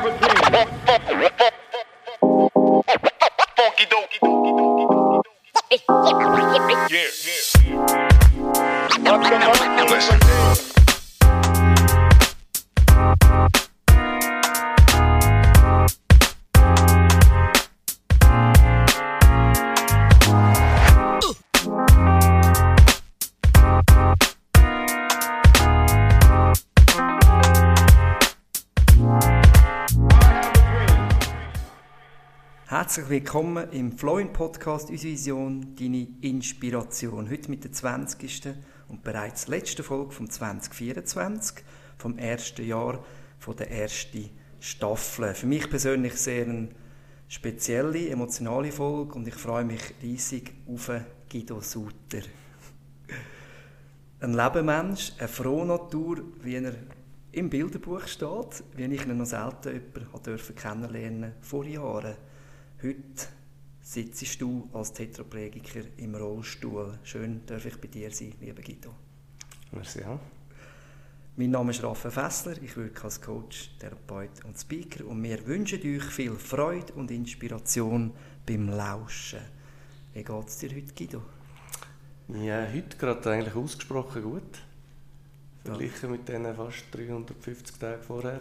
have a dream. Funky dope. Herzlich willkommen im Flowin-Podcast «Unsere Vision, deine Inspiration». Heute mit der 20. und bereits letzten Folge vom 2024, vom ersten Jahr von der ersten Staffel. Für mich persönlich sehr eine spezielle, emotionale Folge und ich freue mich riesig auf Guido Sutter. Ein Lebemensch, eine frohe Natur, wie er im Bilderbuch steht, wie ich ihn noch selten jemanden kennenlernen durfte vor Jahren. Heute sitzt du als Tetraplegiker im Rollstuhl. Schön, darf ich bei dir sein, lieber Guido. Merci. Ja. Mein Name ist Raphael Fessler, ich wirke als Coach, Therapeut und Speaker und wir wünschen euch viel Freude und Inspiration beim Lauschen. Wie geht es dir heute, Guido? Ja, heute gerade eigentlich ausgesprochen gut. Verglichen mit den fast 350 Tagen vorher.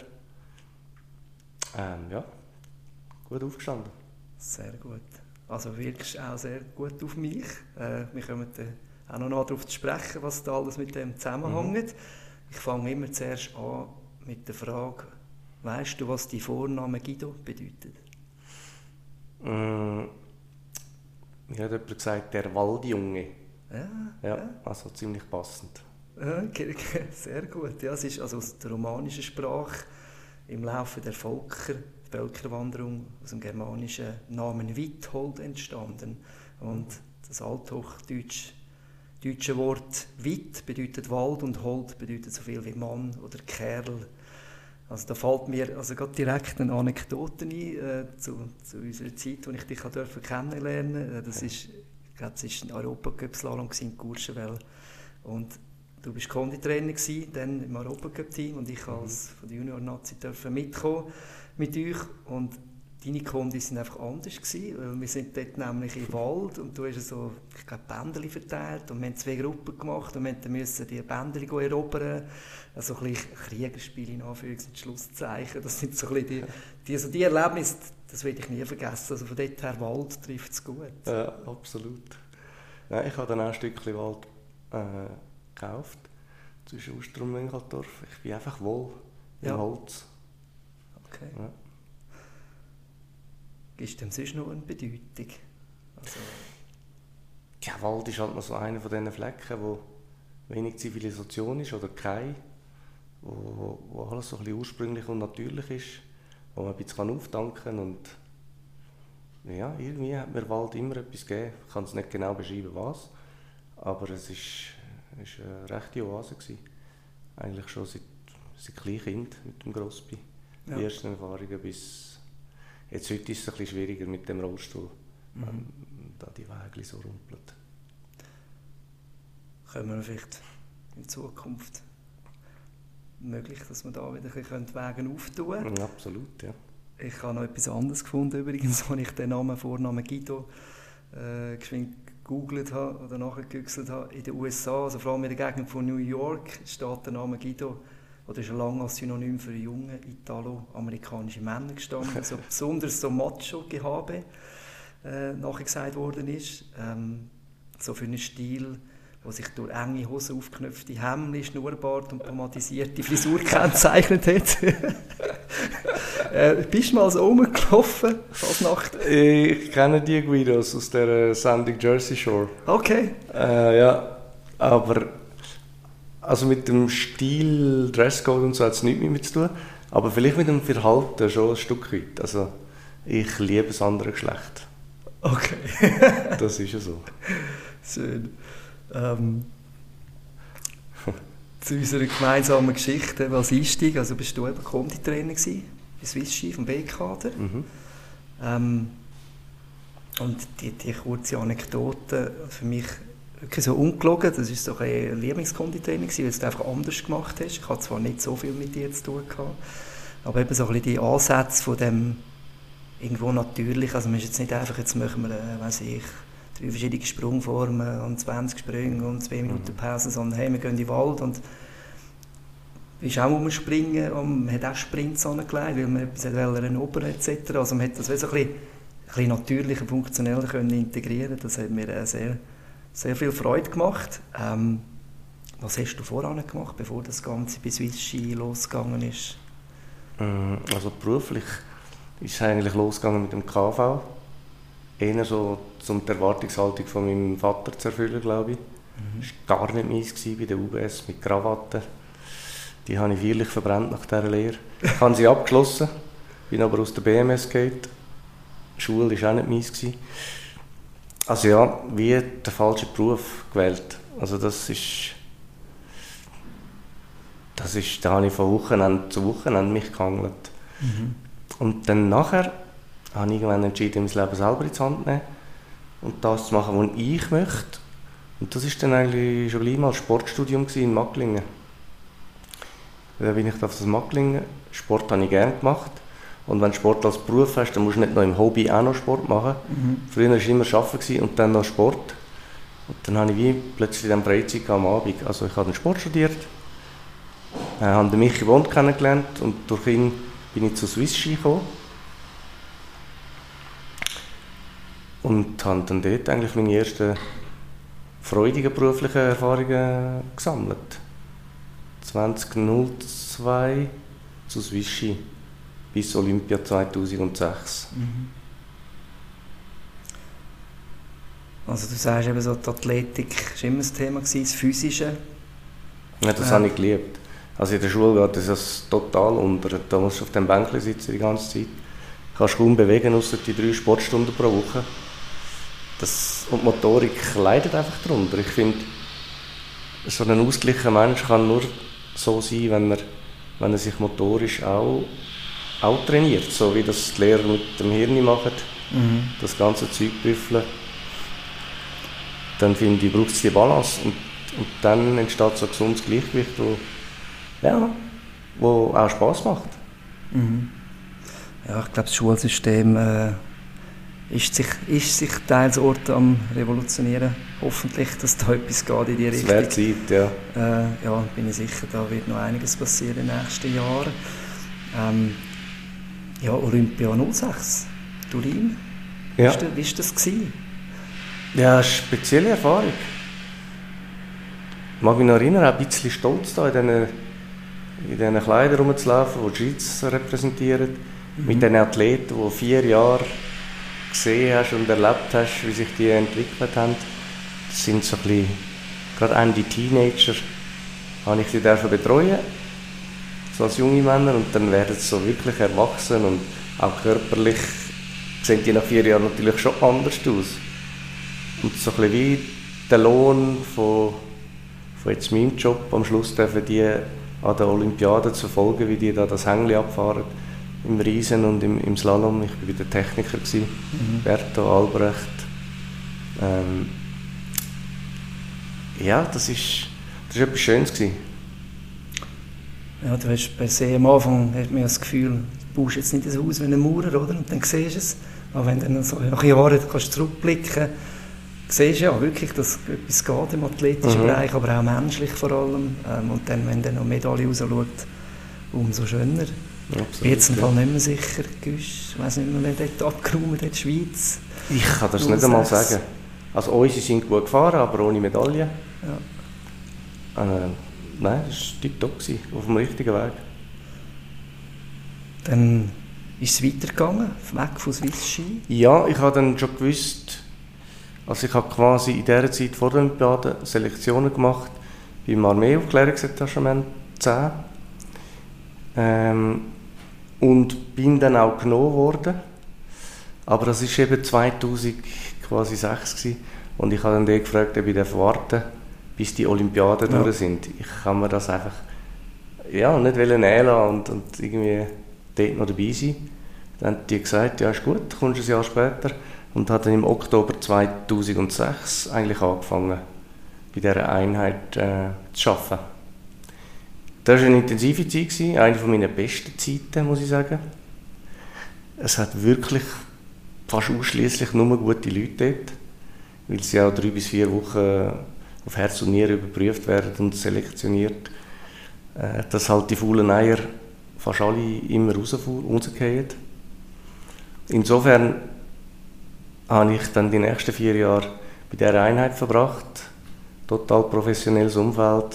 Ja, gut aufgestanden. Sehr gut. Also wirkst auch sehr gut auf mich. Wir kommen auch noch darauf zu sprechen, was da alles mit dem zusammenhängt. Ich fange immer zuerst an mit der Frage, weißt du, was dein Vorname Guido bedeutet? Mir hat jemand gesagt, der Waldjunge. Ja, also ziemlich passend. Okay, sehr gut. Ja, es ist also aus der romanischen Sprache im Laufe der Völkerwanderung aus dem germanischen Namen Withold entstanden. Und das althochdeutsche Wort Wit bedeutet Wald und Hold bedeutet so viel wie Mann oder Kerl. Also da fällt mir also gerade direkt eine Anekdote ein zu unserer Zeit, als ich dich kennenlernen durfte. Das ist, ich glaube, es war ein Europacup-Slalom in Courchevel. Und du warst Konditrainer dann im Europacup-Team und ich als von der Junior-Nazi durfte mitkommen mit euch und deine Kondis waren einfach anders gewesen, weil wir sind dort nämlich im Wald und du hast so, ich glaube, Bändeli verteilt und wir haben 2 Gruppen gemacht und wir mussten die Bändeli erobern, also ein bisschen Kriegerspiele in Anführungs- und Schlusszeichen, das sind so ein bisschen die Erlebnisse, das werde ich nie vergessen, also von dort her Wald trifft es gut. Ja, absolut. Nein, ich habe dann auch ein Stückchen Wald gekauft, zwischen Ustrum und Engeltorf. Ich bin einfach wohl im Holz. Okay. Ja. Gibt dem sonst noch eine Bedeutung? Also Ja, Wald ist halt noch so einer von diesen Flecken, wo wenig Zivilisation ist oder kein, wo alles so ein bisschen ursprünglich und natürlich ist, wo man ein bisschen auftanken kann und ja, irgendwie hat mir Wald immer etwas gegeben. Ich kann es nicht genau beschreiben, was, aber es ist eine rechte Oase gewesen. Eigentlich schon seit Kleinkind mit dem Grosby. Ja. Die ersten Erfahrungen bis jetzt. Heute ist es ein bisschen schwieriger mit dem Rollstuhl, da die Wege so rumpeln. Können wir vielleicht in Zukunft möglich, dass wir da wieder ein bisschen Wege auftun können? Absolut, ja. Ich habe noch etwas anderes gefunden übrigens, als ich den Vornamen Guido geschwind gegoogelt habe oder nachgegoogelt habe. In den USA, also vor allem in der Gegend von New York, steht der Name Guido oder ist lange als Synonym für junge italo-amerikanische Männer gestanden. Also besonders so Macho-Gehabe nachher gesagt worden ist. So für einen Stil, der sich durch enge Hosen, aufgeknöpfte Hemden, Schnurrbart und pomadisierte Frisur gekennzeichnet hat. Bist du mal so rumgelaufen, Fasnacht? Ich kenne die Guidos aus der Sendung Jersey Shore. Okay. Ja, aber also mit dem Stil, Dresscode und so hat es nichts mit mir zu tun, aber vielleicht mit dem Verhalten schon ein Stück weit. Also ich liebe das andere Geschlecht. Okay. Das ist ja so. Schön. Zu unserer gemeinsamen Geschichte als Einstieg, also bist du eben Konditrainer gewesen, bei Swiss Ski vom B-Kader. Und die kurze Anekdote für mich wirklich so ungelogen, das war so ein Lieblingskonditraining, weil du es einfach anders gemacht hast. Ich hatte zwar nicht so viel mit dir zu tun gehabt, Aber eben so ein bisschen die Ansätze von dem irgendwo natürlich, also man ist jetzt nicht einfach, jetzt machen wir, weiss ich, 3 verschiedene Sprungformen und 20 Sprünge und 2 Minuten Pause, sondern hey, wir gehen in den Wald und ist auch umspringen und man hat auch Sprints angelegt, weil man etwas erobern etc. Also man hat das so ein bisschen natürlicher, funktionell können integrieren. Das hat mir sehr, sehr viel Freude gemacht. Was hast du voran gemacht, bevor das Ganze bei Swiss Ski losgegangen ist? Also beruflich ist es eigentlich losgegangen mit dem KV. Eher so, um die Erwartungshaltung von meinem Vater zu erfüllen, glaube ich. Das war gar nicht meins bei der UBS mit Krawatte. Die habe ich feierlich verbrannt nach dieser Lehre. Ich habe sie abgeschlossen, bin aber aus der BMS gegangen. Die Schule war auch nicht meins. Also ja, wie der falsche Beruf gewählt. Also da habe ich von Wochenende zu Wochenende mich gehangelt. Und dann nachher habe ich irgendwann entschieden, mein Leben selber in die Hand zu nehmen und das zu machen, was ich möchte. Und das war dann eigentlich schon gleich mal ein Sportstudium in Magglingen. Dann bin ich auf das Magglingen. Sport habe ich gerne gemacht. Und wenn du Sport als Beruf hast, dann musst du nicht noch im Hobby auch noch Sport machen. Früher war es immer Arbeiten und dann noch Sport. Und dann habe ich wie plötzlich dann Freizeit am Abend. Also ich habe dann Sport studiert, habe den Michi Bond kennengelernt und durch ihn bin ich zu Swiss Ski gekommen. Und habe dann dort eigentlich meine ersten freudigen beruflichen Erfahrungen gesammelt. 2002 zu Swiss Ski bis Olympia 2006. Also du sagst eben so, die Athletik war immer das Thema, das Physische. Ja, das habe ich geliebt. Also in der Schule geht das total unter. Da musst du auf dem Bänkchen sitzen die ganze Zeit. Du kannst kaum bewegen, außer die 3 Sportstunden pro Woche. Und die Motorik leidet einfach darunter. Ich finde, so ein ausgeglichener Mensch kann nur so sein, wenn er sich motorisch auch trainiert. So wie das die Lehrer mit dem Hirn machen, das ganze Zeug büffeln. Dann finde ich, braucht es die Balance. Und dann entsteht so ein gesundes Gleichgewicht, wo auch Spass macht. Ja, ich glaube, das Schulsystem ist sich teils Orte am revolutionieren. Hoffentlich, dass da etwas geht in die Richtung. Es wäre Zeit, ja. Ja, bin ich sicher, da wird noch einiges passieren in den nächsten Jahren. Ja, Olympia 06, Turin. Ja. Wie war das gewesen? Ja, eine spezielle Erfahrung. Ich mag mich noch erinnern, auch ein bisschen stolz da in diesen Kleidern rumzulaufen, die die Schweiz repräsentieren. Mit den Athleten, die 4 Jahre gesehen hast und erlebt hast, wie sich die entwickelt haben. Das sind so ein bisschen, gerade Ende Teenager, habe ich sie betreuen, so als junge Männer, und dann werden sie so wirklich erwachsen und auch körperlich sehen die nach 4 Jahren natürlich schon anders aus. Und so ein bisschen wie der Lohn von jetzt meinem Job, am Schluss dürfen die an der Olympiade zu verfolgen, wie die da das Hängli abfahren, im Riesen und im Slalom. Ich war bei den Technikern, Berto, Albrecht. Ja, das ist etwas Schönes gewesen. Ja, du hast per se am Anfang hat man das Gefühl, du baust jetzt nicht ein Haus wie ein Maurer, oder? Und dann siehst du es. Aber wenn du dann so nach Jahren kannst zurückblicken, siehst du ja wirklich, dass etwas geht im athletischen Bereich, aber auch menschlich vor allem. Und dann, wenn dann noch Medaille rausschaut, umso schöner. Absolut, ich bin jetzt im Fall nicht mehr sicher, ich weiss nicht mehr, wer dort abgeräumt hat, die Schweiz. Ich kann das nicht einmal sagen. Also unsere sind gut gefahren, aber ohne Medaille. Ja. Nein, das war tiptop, auf dem richtigen Weg. Dann ist es weitergegangen, weg von Swiss Ski? Ja, ich habe dann schon gewusst, also ich habe quasi in dieser Zeit vor der Olympiade Selektionen gemacht beim Armeeaufklärungsdetachement 10. Und bin dann auch genommen worden. Aber das war eben 2006 gewesen. Und ich habe dann gefragt, ob ich warten darf, bis die Olympiaden durch sind. Ich kann mir das einfach nicht nehmen und irgendwie dort noch dabei sein. Dann haben die gesagt, ja ist gut, du kommst ein Jahr später. Und habe dann im Oktober 2006 eigentlich angefangen, bei dieser Einheit zu arbeiten. Das war eine intensive Zeit, eine meiner besten Zeiten, muss ich sagen. Es hat wirklich fast ausschließlich nur gute Leute dort, weil sie auch 3 bis 4 Wochen auf Herz und Nieren überprüft werden und selektioniert, dass halt die faulen Eier fast alle immer rausgehen. Insofern habe ich dann die nächsten 4 Jahre bei dieser Einheit verbracht. Total professionelles Umfeld,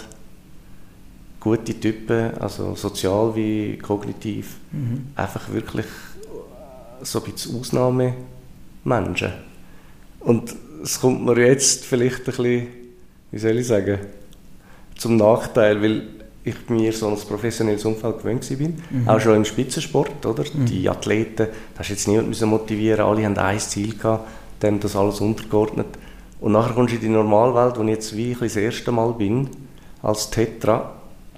gute Typen, also sozial wie kognitiv. Einfach wirklich so ein bisschen Ausnahmemenschen. Und es kommt mir jetzt vielleicht ein bisschen, wie soll ich sagen, zum Nachteil, weil ich mir so ein professionelles Umfeld gewöhnt war. Auch schon im Spitzensport, oder? Die Athleten, da hast jetzt niemand motivieren, alle hatten ein Ziel gehabt, dem das alles untergeordnet. Und nachher kommst du in die Normalwelt, wo ich jetzt wie ich das erste Mal bin, als Tetra.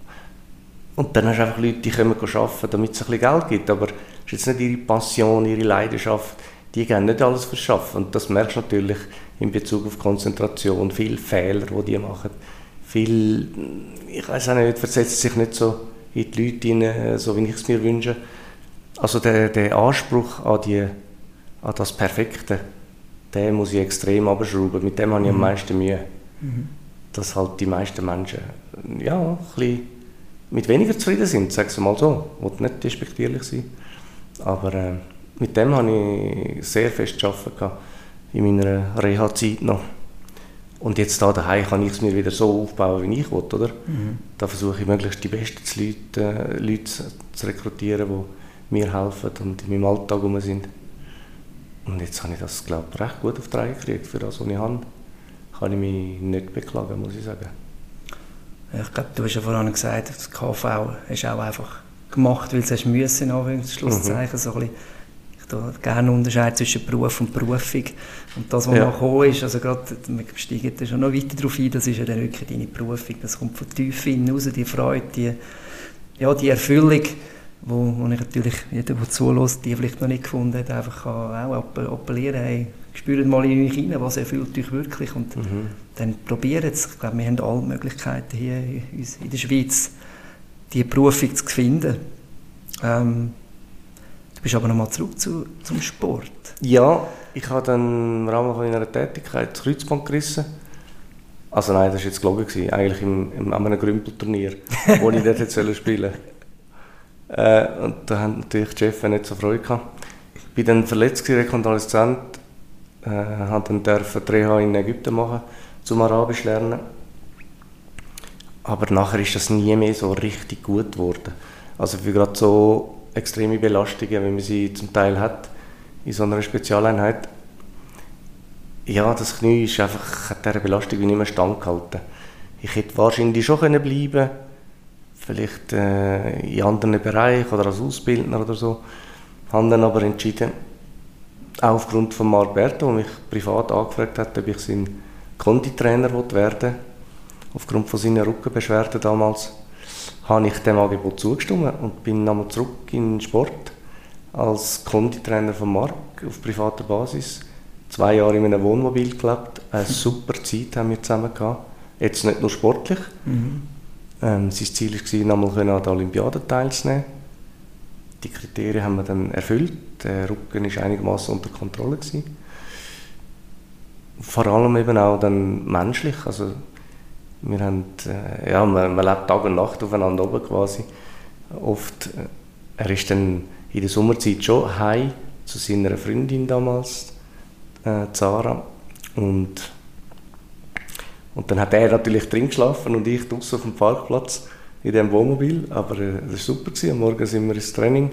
Und dann hast du einfach Leute, die kommen arbeiten, damit es ein bisschen Geld gibt. Aber es ist jetzt nicht ihre Passion, ihre Leidenschaft. Die gehen nicht alles fürs Arbeiten. Und das merkst du natürlich in Bezug auf Konzentration. Viele Fehler, die die machen. Viel, ich weiß auch nicht, versetzt sich nicht so in die Leute hinein, so wie ich es mir wünsche. Also der Anspruch an das Perfekte, den muss ich extrem abschrauben. Mit dem habe ich am meisten Mühe. Dass halt die meisten Menschen ja, ein bisschen mit weniger zufrieden sind, sag es mal so. Ich will nicht despektierlich sein. Aber mit dem habe ich sehr fest zu arbeiten in meiner Reha-Zeit noch. Und jetzt da daheim kann ich es mir wieder so aufbauen, wie ich will, oder? Da versuche ich möglichst die besten Leute zu rekrutieren, die mir helfen und in meinem Alltag rum sind. Und jetzt habe ich das, glaube ich, recht gut auf die Reihe gekriegt. Für das, was ich habe, kann ich mich nicht beklagen, muss ich sagen. Ja, ich glaube, du hast ja vorhin gesagt, das KV hast du auch einfach gemacht, weil es müssen, in Anführungszeichen, so ein bisschen. Ich tue gerne unterscheiden zwischen Beruf und Berufung. Und das, was noch gekommen ist, also gerade, wir steigen da schon noch weiter darauf ein, das ist ja dann wirklich deine Berufung. Das kommt von tief innen raus, die Freude, die Erfüllung, wo ich natürlich, jeder, der zuhört, die vielleicht noch nicht gefunden hat, einfach auch appellieren, hey, spürt mal in euch rein, was erfüllt euch wirklich. Und dann probiert es. Ich glaube, wir haben alle Möglichkeiten hier in der Schweiz, diese Berufung zu finden. Du bist aber nochmal zurück zum Sport. Ja, ich habe dann im Rahmen meiner Tätigkeit das Kreuzband gerissen. Also nein, das war jetzt gelogen. Eigentlich an einem Grümpelturnier, wo ich dort hätte spielen sollen. Und da haben natürlich die Chefs nicht so Freude gehabt. Ich war dann verletzt, rekonvaleszent, durfte dann die Reha in Ägypten machen, zum Arabisch lernen. Aber nachher ist das nie mehr so richtig gut geworden. Also für gerade so extreme Belastungen, wie man sie zum Teil hat, in so einer Spezialeinheit. Ja, das Knie ist einfach, hat dieser Belastung nicht mehr standgehalten. Ich hätte wahrscheinlich schon bleiben können, vielleicht in anderen Bereichen oder als Ausbildner oder so. Habe dann aber entschieden, auch aufgrund von Marc Berto, der mich privat angefragt hat, ob ich sein Konditrainer werden will, aufgrund von seiner Rückenbeschwerden damals, habe ich dem Angebot zugestimmt und bin nochmal zurück in den Sport als Konditrainer von Marc auf privater Basis. 2 Jahre in einem Wohnmobil gelebt, eine super Zeit haben wir zusammen gehabt. Jetzt nicht nur sportlich. Sein Ziel war, nochmal an der Olympiade teilzunehmen. Die Kriterien haben wir dann erfüllt. Der Rücken war einigermaßen unter Kontrolle gewesen. Vor allem eben auch dann menschlich. Also wir haben, man lebt Tag und Nacht aufeinander oben quasi. Oft, er ist dann in der Sommerzeit schon heim zu seiner Freundin damals, Zara. Und dann hat er natürlich drin geschlafen und ich draußen auf dem Parkplatz in diesem Wohnmobil. Aber das war super. Am Morgen sind wir ins Training.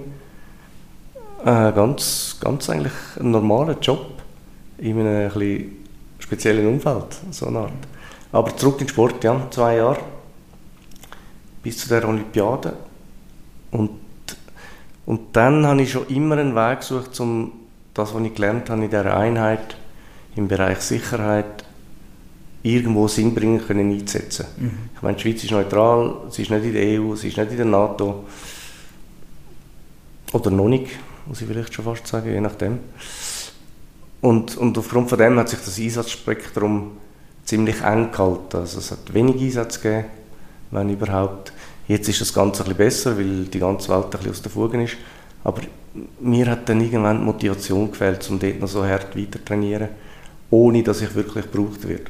Ganz eigentlich ein normaler Job in einem ein bisschen speziellen Umfeld, so eine Art. Aber zurück in den Sport, ja, 2 Jahre bis zu der Olympiade. Und dann habe ich schon immer einen Weg gesucht, um das, was ich gelernt habe in dieser Einheit im Bereich Sicherheit, irgendwo sinnbringend einsetzen können. Ich meine, die Schweiz ist neutral, sie ist nicht in der EU, sie ist nicht in der NATO. Oder noch nicht, muss ich vielleicht schon fast sagen, je nachdem. Und aufgrund von dem hat sich das Einsatzspektrum ziemlich eng gehalten. Also es hat wenig Einsätze gegeben, wenn überhaupt. Jetzt ist das Ganze ein bisschen besser, weil die ganze Welt ein bisschen aus den Fugen ist. Aber mir hat dann irgendwann die Motivation gefehlt, um dort noch so hart weiter zu trainieren, ohne dass ich wirklich gebraucht werde.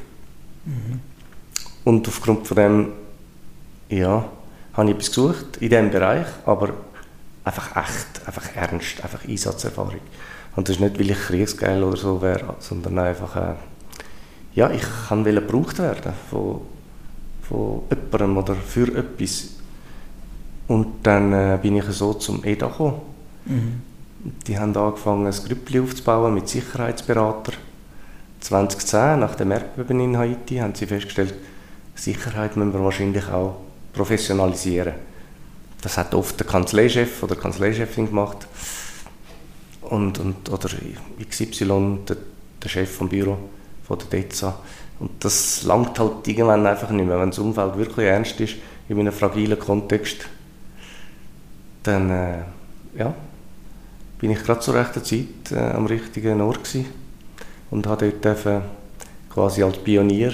Und aufgrund von dem, ja, habe ich etwas gesucht in diesem Bereich, aber einfach echt, einfach ernst, einfach Einsatzerfahrung. Und das ist nicht, weil ich kriegsgeil oder so wäre, sondern einfach, ja, ich wollte gebraucht werden von jemandem oder für etwas. Und dann bin ich so zum EDA gekommen. Die haben angefangen, ein Grüppli aufzubauen mit Sicherheitsberatern. 2010, nach dem Erdbeben in Haiti, haben sie festgestellt, Sicherheit müssen wir wahrscheinlich auch professionalisieren. Das hat oft der Kanzleichef oder die Kanzleichefin gemacht. Oder XY, der Chef vom Büro von der DEZA. Und das langt halt irgendwann einfach nicht mehr. Wenn das Umfeld wirklich ernst ist, in einem fragilen Kontext, dann ja, bin ich gerade zur rechten Zeit am richtigen Ort gewesen und habe dort quasi als Pionier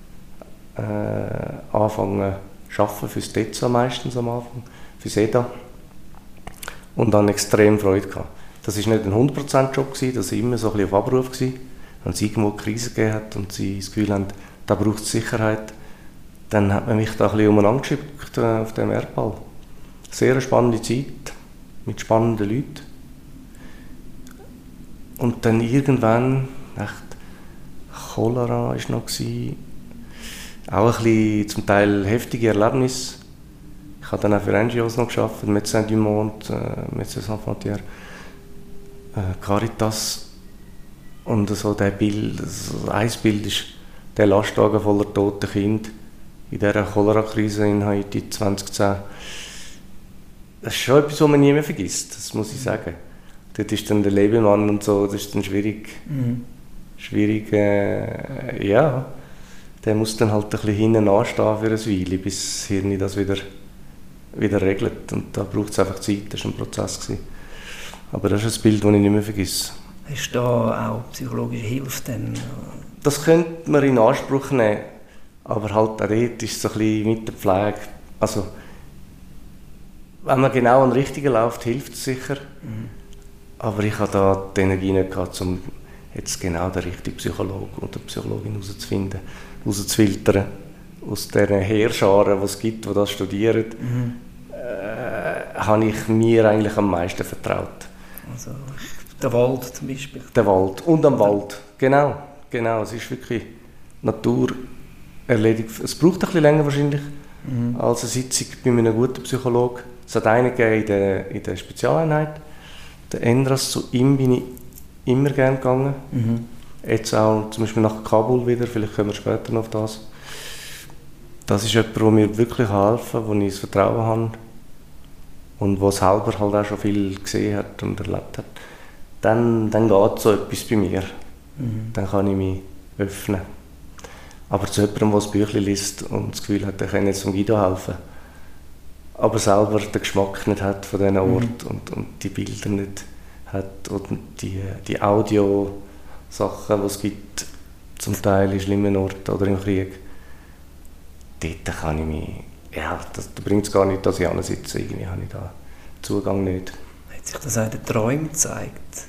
anfangen zu arbeiten, für das DEZA meistens am Anfang, für das EDA. Und dann extrem Freude gehabt. Das war nicht ein 100%-Job, das war immer so ein bisschen auf Abruf gewesen. Wenn es irgendwo eine Krise gegeben hat und sie das Gefühl haben, da braucht es Sicherheit, dann hat man mich da ein bisschen umeinander geschickt auf dem Erdball. Sehr eine spannende Zeit, mit spannenden Leuten. Und dann irgendwann, echt, Cholera war noch, auch ein bisschen zum Teil heftige Erlebnisse. Ich habe dann auch für NGOs noch gearbeitet, Médecins du Monde, Médecins Sans Frontières, Caritas. Und so ein Bild ist der Lastwagen voller toter Kinder in dieser Cholera-Krise in Haiti 2010. Das ist schon etwas, was man nie mehr vergisst, das muss ich sagen. Dort ist dann der Lebemann und so, das ist dann schwierig. Ja, der muss dann halt ein bisschen hinten anstehen für eine Weile, bis das Hirn das wieder regelt. Und da braucht es einfach Zeit, das war ein Prozess gewesen. Aber das ist ein Bild, das ich nicht mehr vergesse. Hast du da auch psychologische Hilfe? Das könnte man in Anspruch nehmen, aber halt auch dort ist es so ein bisschen mit der Pflege. Also, wenn man genau am Richtigen läuft, hilft es sicher. Aber ich hatte da die Energie nicht gehabt, um jetzt genau den richtigen Psychologen oder Psychologin herauszufinden, herauszufiltern. Aus diesen Heerscharen, die es gibt, die das studieren, habe ich mir eigentlich am meisten vertraut. Also der Wald zum Beispiel. Der Wald und am Wald, genau. Es ist wirklich Natur erledigt. Es braucht ein bisschen länger wahrscheinlich als eine Sitzung bei einem guten Psychologen. Es hat einen gegeben in der Spezialeinheit, der Endras, zu ihm bin ich immer gerne gegangen. Jetzt auch zum Beispiel nach Kabul wieder, vielleicht kommen wir später noch auf das. Das ist jemand, der mir wirklich helfen kann, wo ich das Vertrauen habe und der selber halt auch schon viel gesehen hat und erlebt hat. Dann geht so etwas bei mir. Dann kann ich mich öffnen. Aber zu jemandem, der das Büchlein liest und das Gefühl hat, er kann jetzt Guido helfen, aber selber den Geschmack nicht hat von diesen Ort und die Bilder nicht hat und die Audio-Sachen, die es gibt, zum Teil in schlimmen Orten oder im Krieg, dort kann ich mich, ja, da bringt es gar nicht, dass ich sitze. Irgendwie habe ich da Zugang nicht. Hat sich das auch in den Träumen gezeigt?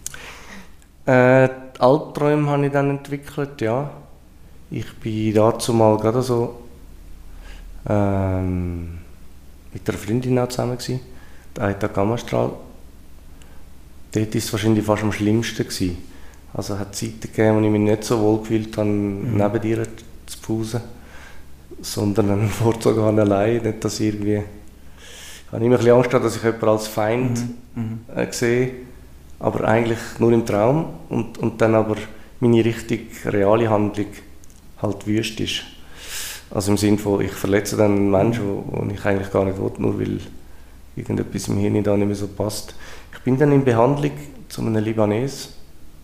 Albträume habe ich dann entwickelt, ja. Ich war dazu mal gerade so mit einer Freundin auch zusammen gewesen, der Aita Gammastrahl. Dort war es wahrscheinlich fast am schlimmsten gewesen. Also es hat Zeiten gegeben, wo ich mich nicht so wohl gefühlt habe, neben ihr zu pausen, sondern dann vorzogen allein, nicht dass irgendwie... Ich habe immer ein bisschen Angst gehabt, dass ich jemanden als Feind sehe, aber eigentlich nur im Traum und dann aber meine richtig reale Handlung halt wüst ist. Also im Sinne von, ich verletze dann einen Menschen, den ich eigentlich gar nicht will, nur weil irgendetwas im Hirn da nicht mehr so passt. Ich bin dann in Behandlung zu einem Libanes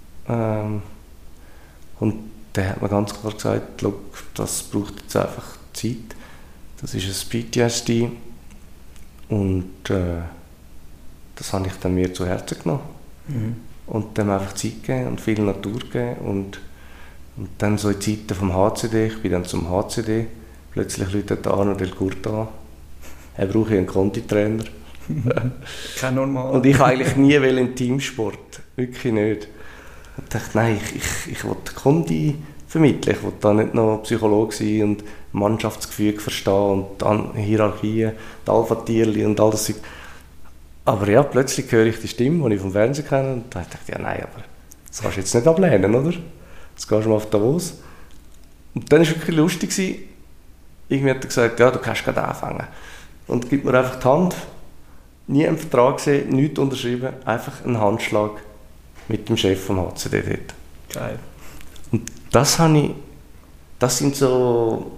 und der hat mir ganz klar gesagt, das braucht jetzt einfach Zeit. Das ist ein PTSD und das habe ich dann mir zu Herzen genommen. Und dem einfach Zeit gegeben und viel Natur gegeben und dann so in Zeiten vom HCD, ich bin dann zum HCD, plötzlich läutet Arno Del Curta an. brauche ich einen Konditrainer. Kein normal. Und ich eigentlich nie in Teamsport, wirklich nicht. Und dachte, nein, ich will Kondi vermitteln, ich will da nicht noch Psychologe sein und Mannschaftsgefüge verstehen und dann Hierarchien, die Alpha-Tierli und all das. Aber ja, plötzlich höre ich die Stimme, die ich vom Fernsehen kenne, und da dachte ich, ja nein, aber das kannst du jetzt nicht ablehnen, oder? Jetzt gehst du mal auf Davos. Und dann war es wirklich lustig. Irgendwie hat er gesagt, ja, du kannst gerade anfangen. Und gibt mir einfach die Hand, nie einen Vertrag gesehen, nichts unterschrieben, einfach einen Handschlag mit dem Chef vom HCD dort. Geil. Und das sind so,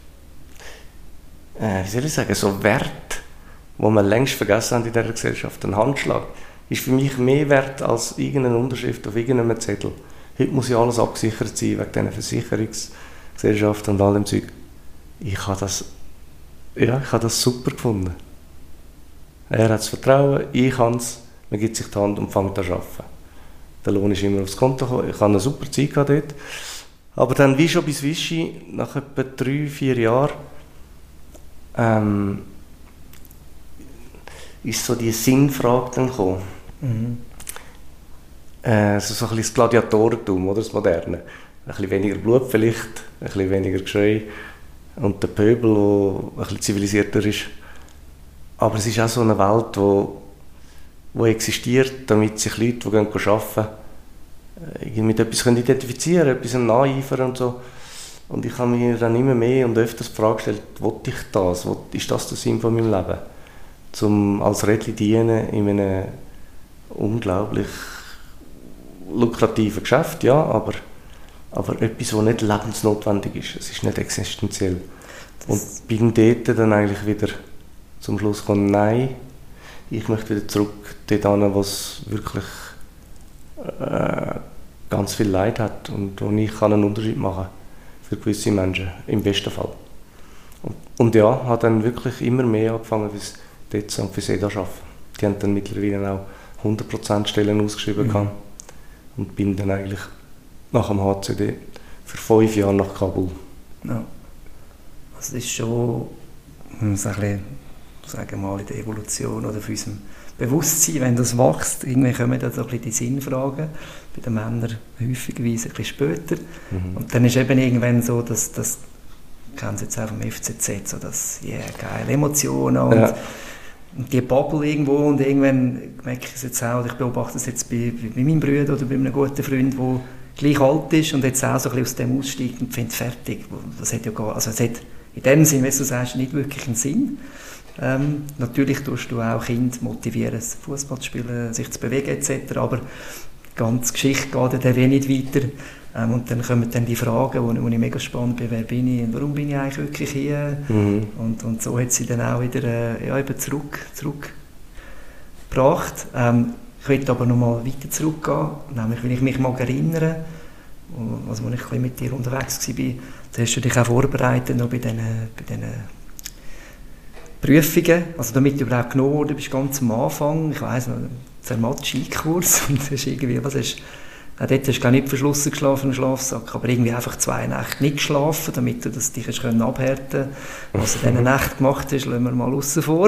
wie soll ich sagen, so Werte, die wir längst vergessen haben in dieser Gesellschaft. Ein Handschlag ist für mich mehr wert als irgendeine Unterschrift auf irgendeinem Zettel. Heute muss ja alles abgesichert sein wegen dieser Versicherungsgesellschaft und all dem Zeug. Ich habe das super gefunden. Er hat das Vertrauen, ich habe es, man gibt sich die Hand und fängt an zu arbeiten. Der Lohn ist immer aufs Konto gekommen, ich hatte eine super Zeit dort. Aber dann, wie schon bis Vichy, nach etwa 3-4 Jahren, ist so die Sinnfrage dann gekommen. Mhm. So ein bisschen das Gladiatorentum, oder, das Moderne. Ein bisschen weniger Blut vielleicht, ein bisschen weniger Geschrei und der Pöbel, der ein bisschen zivilisierter ist. Aber es ist auch so eine Welt, die existiert, damit sich Leute, die arbeiten, mit etwas identifizieren können, etwas nacheifern und so. Und ich habe mir dann immer mehr und öfters die Frage gestellt, will ich das? Ist das der Sinn von meinem Leben? Als Rädchen dienen in einem unglaublich lukrativen Geschäft, ja, aber etwas, das nicht lebensnotwendig ist. Es ist nicht existenziell. Und bin dort dann eigentlich wieder zum Schluss gekommen, nein, ich möchte wieder zurück dorthin, wo es wirklich ganz viel Leid hat und wo ich einen Unterschied machen kann für gewisse Menschen, im besten Fall. Und ja, habe dann wirklich immer mehr angefangen, fürs DEZ und fürs EDA zu arbeiten. Die haben dann mittlerweile auch 100% Stellen ausgeschrieben gehabt und bin dann eigentlich nach dem HCD für 5 Jahre nach Kabul. Ja. Also das ist schon ein bisschen, sagen wir mal, in der Evolution oder für unserem Bewusstsein, wenn das wächst, irgendwie kommen dann so ein bisschen die Sinnfragen, bei den Männern häufigweise ein bisschen später. Und dann ist eben irgendwann so, dass kennen Sie jetzt auch vom FCZ, so das, geile Emotionen und die Bubble irgendwo, und irgendwann merke ich es jetzt auch, ich beobachte es jetzt bei meinem Bruder oder bei einem guten Freund, der gleich alt ist und jetzt auch so ein bisschen aus dem aussteigt und findet fertig. Das hat ja also es hat in dem Sinn, wie du sagst, nicht wirklich einen Sinn. Natürlich tust du auch Kinder motivieren, Fußball zu spielen, sich zu bewegen etc., aber die ganze Geschichte geht dann wenig weiter. Und dann kommen dann die Fragen, wo ich mega spannend bin, wer bin ich und warum bin ich eigentlich wirklich hier? Und so hat sie dann auch wieder eben zurückgebracht. Ich möchte aber noch mal weiter zurückgehen, nämlich wenn ich mich mal erinnere, als ich ein bisschen mit dir unterwegs war, da hast du dich auch vorbereitet noch bei diesen Prüfungen, also damit du überhaupt genommen worden bist, ganz am Anfang, ich weiss noch, Zermatt-Skikurs, und hast irgendwie, dort hast du nicht verschlossen geschlafen im Schlafsack, aber irgendwie einfach 2 Nächte nicht geschlafen, damit du das dich abhärten konntest. Was du in diesen Nächten gemacht hast, lassen wir mal aussen vor.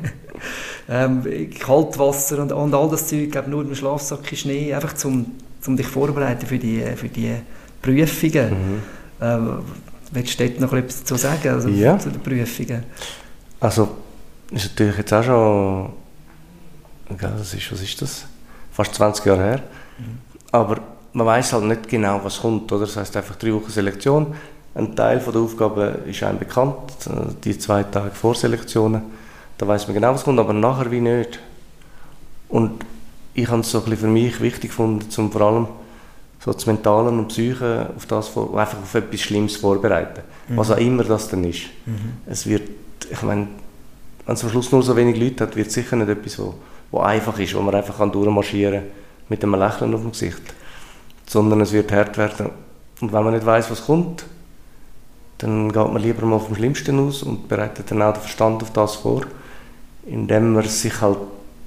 Kaltwasser und all das Zeug, nur im Schlafsack in Schnee, einfach zum dich vorbereiten für die Prüfungen. Willst du dort noch etwas dazu sagen, also zu den Prüfungen? Also, ist natürlich jetzt auch schon, was ist das? Fast 20 Jahre her. Aber man weiss halt nicht genau, was kommt. Oder? Das heisst einfach 3 Wochen Selektion. Ein Teil der Aufgaben ist einem bekannt, die 2 Tage Vorselektionen. Da weiss man genau, was kommt, aber nachher wie nicht. Und ich habe es so ein bisschen für mich wichtig gefunden, um vor allem so das Mentale und Psyche auf einfach auf etwas Schlimmes vorbereiten. Was auch immer das dann ist. Es wird, ich meine, wenn es am Schluss nur so wenig Leute hat, wird es sicher nicht etwas, wo einfach ist, wo man einfach durchmarschieren kann mit einem Lächeln auf dem Gesicht. Sondern es wird hart werden. Und wenn man nicht weiss, was kommt, dann geht man lieber mal vom Schlimmsten aus und bereitet dann auch den Verstand auf das vor, indem man sich halt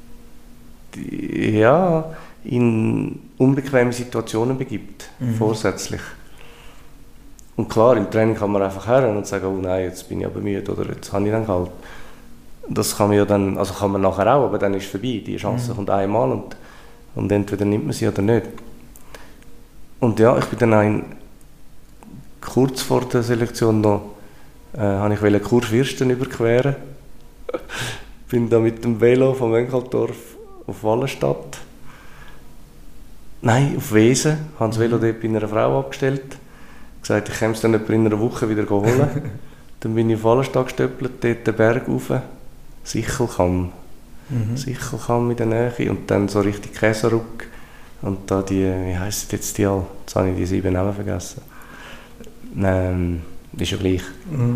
in unbequeme Situationen begibt, vorsätzlich. Und klar, im Training kann man einfach her und sagen, oh nein, jetzt bin ich aber müde oder jetzt habe ich dann kalt. das kann man ja dann, also kann man nachher auch, aber dann ist es vorbei. Die Chance kommt einmal und entweder nimmt man sie oder nicht. Und ja, ich bin dann kurz vor der Selektion noch, wollte ich Kurfürsten überqueren. Bin da mit dem Velo von Wenkeldorf auf Wallenstadt. Nein, auf Wesen. Ich habe das Velo dort bei einer Frau abgestellt. Gesagt, ich komme es dann etwa in einer Woche wieder holen. Dann bin ich auf Wallenstadt gestöppelt, dort den Berg rauf. Sichelkamm. Sichelkamm in der Nähe. Und dann so richtig Käseruck. Und da die, wie heisst jetzt die alle? Jetzt habe ich die 7 Namen vergessen. Ist ja gleich.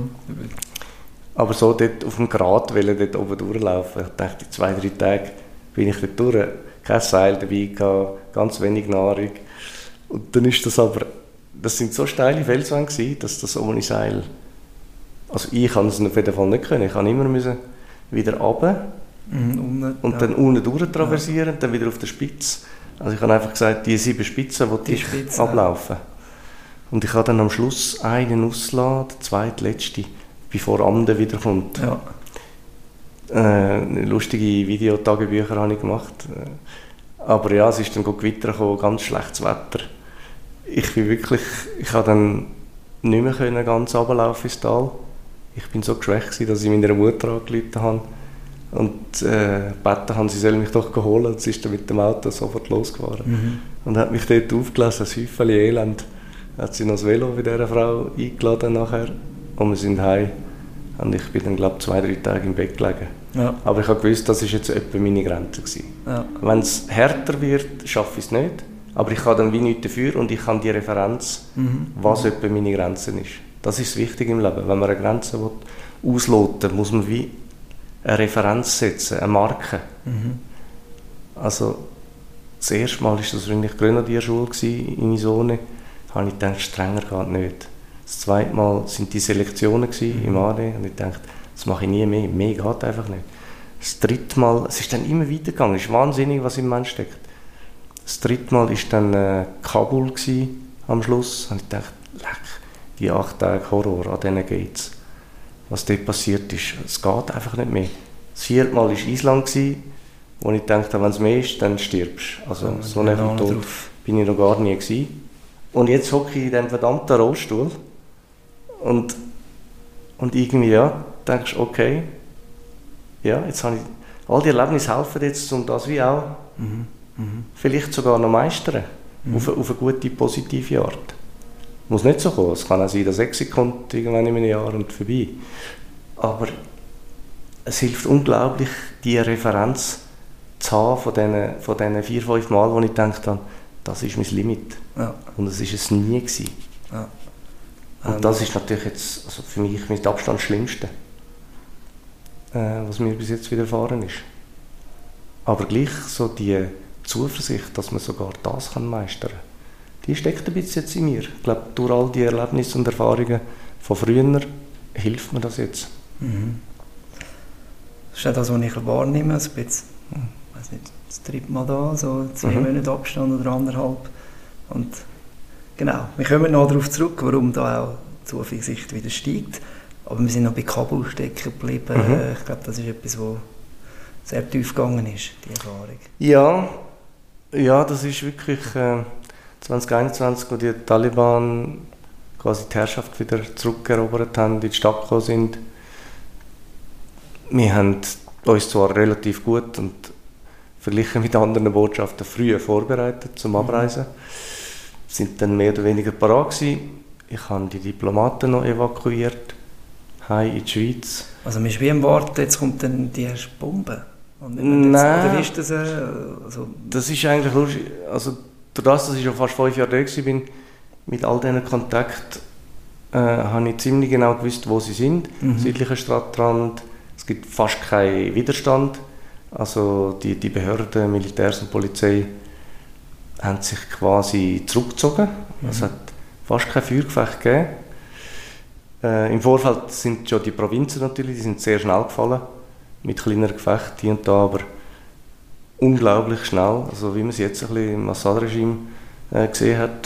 Aber so dort auf dem Grat dort oben durchlaufen. Ich dachte, 2-3 Tage bin ich dort durch. Kein Seil dabei gehabt, ganz wenig Nahrung. Und dann ist das sind so steile Felswände gewesen, dass das ohne Seil, also ich kann es auf jeden Fall nicht können. Ich musste immer wieder runter und dann unten durch traversieren, dann wieder auf der Spitze. Also ich habe einfach gesagt, die 7 Spitzen wollte ich ablaufen. Und ich habe dann am Schluss einen ausgelassen, der zweitletzte, bevor Amden wiederkommt. Ja. Lustige Videotagebücher habe ich gemacht. Aber ja, es ist dann Gewitter gekommen, ganz schlechtes Wetter. Ich habe dann nicht mehr können, ganz runterlaufen ins Tal. Ich bin so geschwächt, dass ich meiner Mutter angerufen habe. Und gebeten haben, sie soll mich doch holen. Und sie ist dann mit dem Auto sofort losgefahren. Und hat mich dort aufgelassen, ein Häufchen Elend. Hat sie noch das Velo bei dieser Frau eingeladen nachher. Und wir sind heim. Und ich bin dann, glaube ich, 2-3 Tage im Bett gelegen. Ja. Aber ich habe gewusst, das war jetzt etwa meine Grenze. Ja. Wenn es härter wird, schaffe ich es nicht. Aber ich habe dann wie nichts dafür und ich habe die Referenz, was etwa meine Grenze ist. Das ist wichtig im Leben. Wenn man eine Grenze ausloten will, muss man wie eine Referenz setzen, eine Marke. Also, das erste Mal war das eigentlich Grenadierschule in Isone. Da habe ich gedacht, strenger geht nicht. Das zweite Mal waren die Selektionen im AD und ich dachte, das mache ich nie mehr. Mehr geht einfach nicht. Das dritte Mal, es ist dann immer weitergegangen. Es ist wahnsinnig, was im Mensch steckt. Das dritte Mal war dann Kabul am Schluss. Und ich dachte, leck, die 8 Tage Horror, an denen geht's. Was dort passiert ist, es geht einfach nicht mehr. Das 4. Mal war Island, wo ich dachte, wenn es mehr ist, dann stirbst du. Also so nah vom Tod bin ich noch gar nie gewesen. Und jetzt hocke ich in diesem verdammten Rollstuhl und irgendwie, ja, denkst du, okay, ja, jetzt habe ich, all die Erlebnisse helfen jetzt, um das wie auch vielleicht sogar noch meistern, auf eine gute, positive Art. Muss nicht so kommen, es kann auch sein, dass Exit kommt irgendwann in einem Jahr und vorbei. Aber es hilft unglaublich, diese Referenz zu haben von diesen 4-5 Mal, wo ich gedacht habe, das ist mein Limit. Ja. Und das war es nie gewesen. Ja. Und das ist natürlich jetzt also für mich mit Abstand das Schlimmste, was mir bis jetzt widerfahren ist. Aber gleich so die Zuversicht, dass man sogar das meistern kann, die steckt ein bisschen jetzt in mir. Ich glaube, durch all die Erlebnisse und Erfahrungen von früher hilft mir das jetzt. Das ist auch das, was ich wahrnehme. Also jetzt, weiß nicht, das 3. Mal da, so 2 Monate Abstand oder 1,5. Und genau, wir kommen noch darauf zurück, warum da auch die Zuversicht wieder steigt. Aber wir sind noch bei Kabul stecken geblieben. Ich glaube, das ist etwas, was sehr tief gegangen ist, die Erfahrung. Ja, das ist wirklich 2021, wo die Taliban quasi die Herrschaft wieder zurückerobert haben, in die Stadt gekommen sind. Wir haben uns zwar relativ gut und verglichen mit anderen Botschaften früher vorbereitet zum Abreisen. Wir waren dann mehr oder weniger parat gewesen. Ich habe die Diplomaten noch evakuiert, heim in die Schweiz. Also man ist wie am Warten, jetzt kommt dann die erste Bombe? Nein. Oder ist das also das ist eigentlich lustig. Also dadurch, dass ich schon fast 5 Jahre da war, mit all diesen Kontakten, habe ich ziemlich genau gewusst, wo sie sind. Südlicher Stadtrand, es gibt fast keinen Widerstand. Also die Behörden, Militärs und Polizei haben sich quasi zurückgezogen. Es hat fast kein Feuergefecht gegeben. Im Vorfeld sind schon die Provinzen natürlich, die sind sehr schnell gefallen, mit kleineren Gefechten hier und da, aber unglaublich schnell. Also wie man es jetzt ein bisschen im Assad-Regime gesehen hat,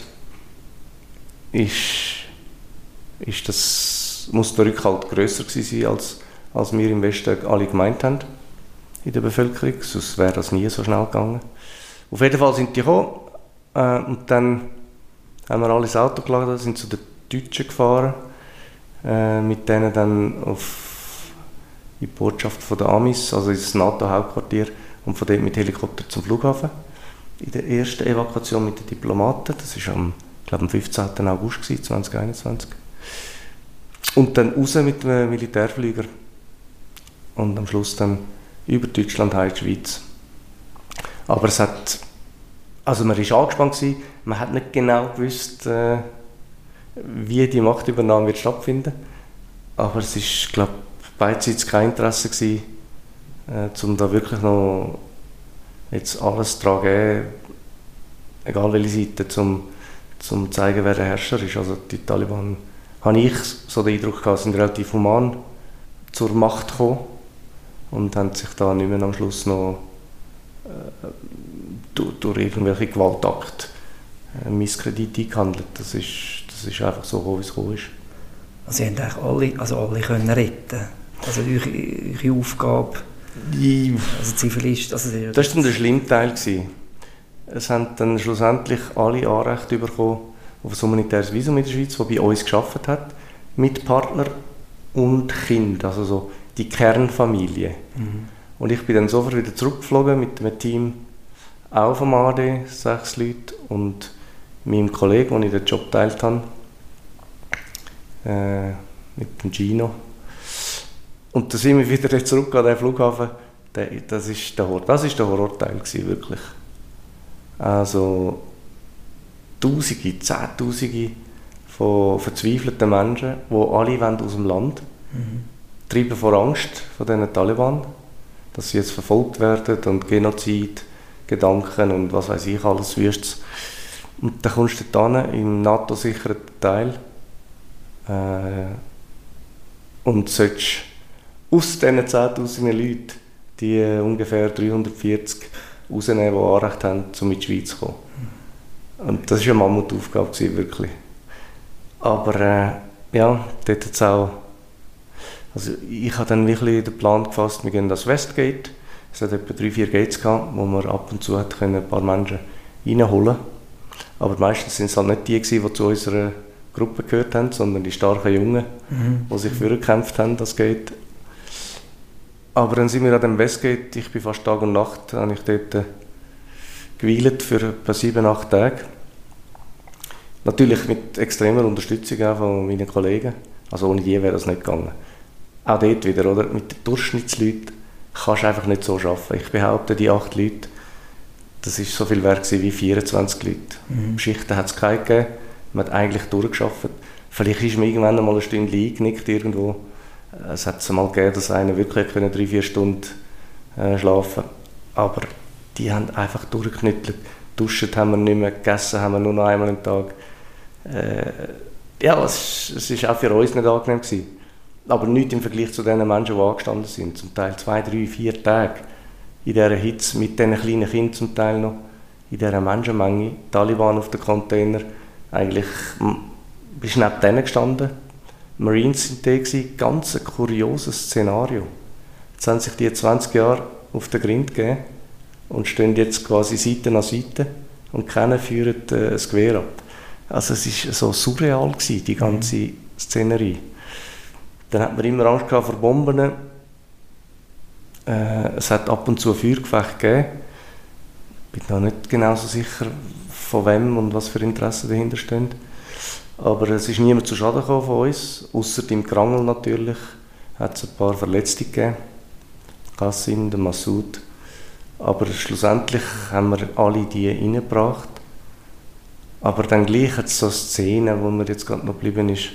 muss der Rückhalt grösser gewesen sein als wir im Westen alle gemeint haben in der Bevölkerung, sonst wäre das nie so schnell gegangen. Auf jeden Fall sind die gekommen und dann haben wir alle ins Auto geladen, sind zu den Deutschen gefahren, mit denen dann in die Botschaft von der Amis, also ins NATO-Hauptquartier, und von dort mit Helikopter zum Flughafen. In der ersten Evakuation mit den Diplomaten, das war am 15. August 2021. Und dann raus mit dem Militärflieger. Und am Schluss dann über Deutschland in die Schweiz. Aber man war angespannt, man hat nicht genau gewusst, wie die Machtübernahme wird stattfinden. Aber es war, glaube ich, beidseitig kein Interesse gewesen, um da wirklich noch jetzt alles daran geben, egal welche Seite, um zu zeigen, wer der Herrscher ist. Also die Taliban, habe ich so den Eindruck gehabt, sind relativ human zur Macht gekommen und haben sich da nicht mehr am Schluss noch durch irgendwelche Gewaltakte Misskredit eingehandelt. Das ist einfach so, wie es gekommen ist. Also ihr habt alle können retten. Also eure Aufgabe als Zivilist. Also das war dann der schlimme Teil. Es haben dann schlussendlich alle Anrechte bekommen auf ein humanitäres Visum in der Schweiz, das bei uns gearbeitet hat, mit Partner und Kind, also so die Kernfamilie. Mhm. Und ich bin dann sofort wieder zurückgeflogen mit einem Team, auch vom AD, 6 Leute, und meinem Kollegen, den ich den Job geteilt habe, mit dem Gino. Und dann sind wir wieder zurück an den Flughafen. Das war der Horrorteil, wirklich. Also Tausende, Zehntausende von verzweifelten Menschen, die alle aus dem Land wollen, treiben vor Angst von diesen Taliban, dass sie jetzt verfolgt werden und Genozid, Gedanken und was weiß ich alles Wüstes. Und dann kommst du dort hin, im NATO-sicheren Teil, und sollst aus diesen 10'000 Leuten die ungefähr 340 rausnehmen, die Anrecht haben, um in die Schweiz zu kommen. Und das war eine Mammutaufgabe, wirklich. Aber ja, dort hat es auch... Also ich habe dann wirklich den Plan gefasst, wir gehen das Westgate. Es hat etwa 3-4 Gates gehabt, wo wir ab und zu ein paar Menschen reinholen konnten. Aber meistens waren es halt nicht die, die zu unserer Gruppe gehört haben, sondern die starken Jungen, die sich vorgekämpft haben, das geht. Aber dann sind wir an dem Westgate, ich bin fast Tag und Nacht, habe ich dort geweilt für etwa 7-8 Tage. Natürlich mit extremer Unterstützung auch von meinen Kollegen. Also ohne die wäre das nicht gegangen. Auch dort wieder, oder? Mit den Durchschnittsleuten kannst du einfach nicht so arbeiten. Ich behaupte, die 8 Leute, das war so viel wert wie 24 Leute. Schichten hat es keine gegeben. Man hat eigentlich durchgearbeitet. Vielleicht ist mir irgendwann einmal eine Stunde eingenickt irgendwo. Es hat es mal gegeben, dass einer wirklich 3-4 Stunden schlafen konnte. Aber die haben einfach durchgeknüttelt. Duschen haben wir nicht mehr, gegessen haben wir nur noch einmal am Tag. Ja, es war auch für uns nicht angenehm gewesen. Aber nicht im Vergleich zu den Menschen, die angestanden sind. Zum Teil 2, 3, 4 Tage in dieser Hitze, mit diesen kleinen Kindern zum Teil noch, in dieser Menschenmenge, Taliban auf den Container. Eigentlich bist du neben denen gestanden. Marines waren da, ganz ein kurioses Szenario. Jetzt haben sich die 20 Jahre auf den Grind gegeben und stehen jetzt quasi Seite an Seite und keiner führt ein Gewehr ab. Also es war so surreal, die ganze Szenerie. Dann hat man immer Angst vor Bomben. Es hat ab und zu Feuergefechte gegeben. Ich bin noch nicht genau so sicher, von wem und was für Interessen dahinter stehen. Aber es ist niemand zu Schaden gekommen von uns, ausser im Krangel natürlich. Hat es ein paar Verletzte gegeben. Qassim, der Massoud. Aber schlussendlich haben wir alle die reingebracht. Aber dann gleich hat es so Szenen, wo mir jetzt gerade noch geblieben ist,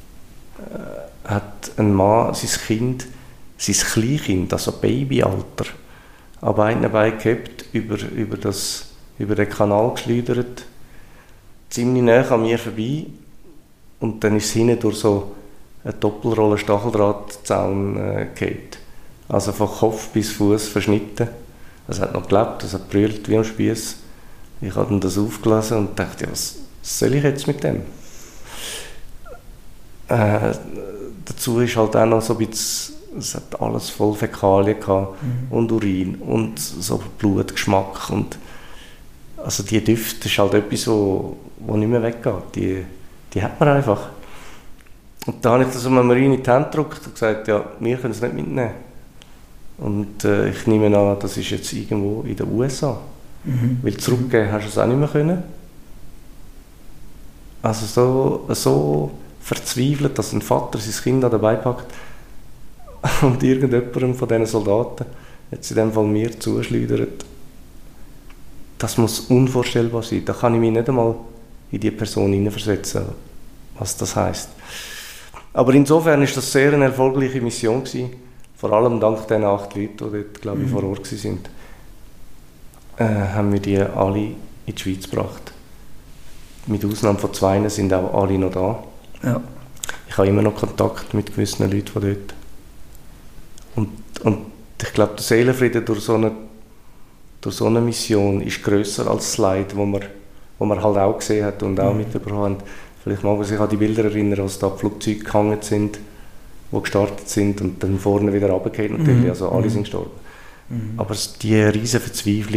hat ein Mann sein Kind, sein Kleinkind, also Babyalter, an beiden Beinen gehabt, über den Kanal geschleudert, ziemlich nah an mir vorbei. Und dann ist es hinten durch so eine Doppelrolle Stacheldrahtzaun gefallen. Also von Kopf bis Fuß verschnitten. Es hat noch gelebt, es hat brüllt wie am Spieß. Ich habe dann das aufgelesen und dachte, ja, was soll ich jetzt mit dem? Dazu ist halt auch noch so ein bisschen es hat alles voll Fäkalien gehabt und Urin und so Blutgeschmack und also die Düfte ist halt etwas, wo nicht mehr weggeht. Die hat man einfach. Und da habe ich das einem Marine in die Hand gedrückt und gesagt, ja, wir können es nicht mitnehmen. Und ich nehme an, das ist jetzt irgendwo in den USA. Weil zurückgeben hast du es auch nicht mehr können. Also so verzweifelt, dass ein Vater sein Kind dabei packt und irgendjemandem von diesen Soldaten, jetzt in dem Fall mir, zuschleudert. Das muss unvorstellbar sein. Da kann ich mich nicht einmal in die Person hineinversetzen, was das heisst. Aber insofern war das sehr eine erfolgreiche Mission gewesen. Vor allem dank den 8 Leuten, die dort, glaube ich, vor Ort waren. Haben wir die alle in die Schweiz gebracht. Mit Ausnahme von 2 sind auch alle noch da. Ja. Ich habe immer noch Kontakt mit gewissen Leuten von dort. Und ich glaube, der Seelenfrieden durch so eine Mission ist grösser als das Leid, wo man halt auch gesehen hat und auch mitbekommen hat. Vielleicht mag man sich an die Bilder erinnern, als da die Flugzeuge gehangen sind, die gestartet sind und dann vorne wieder runtergefallen natürlich. Also alle sind gestorben. Aber die riesige Verzweiflung,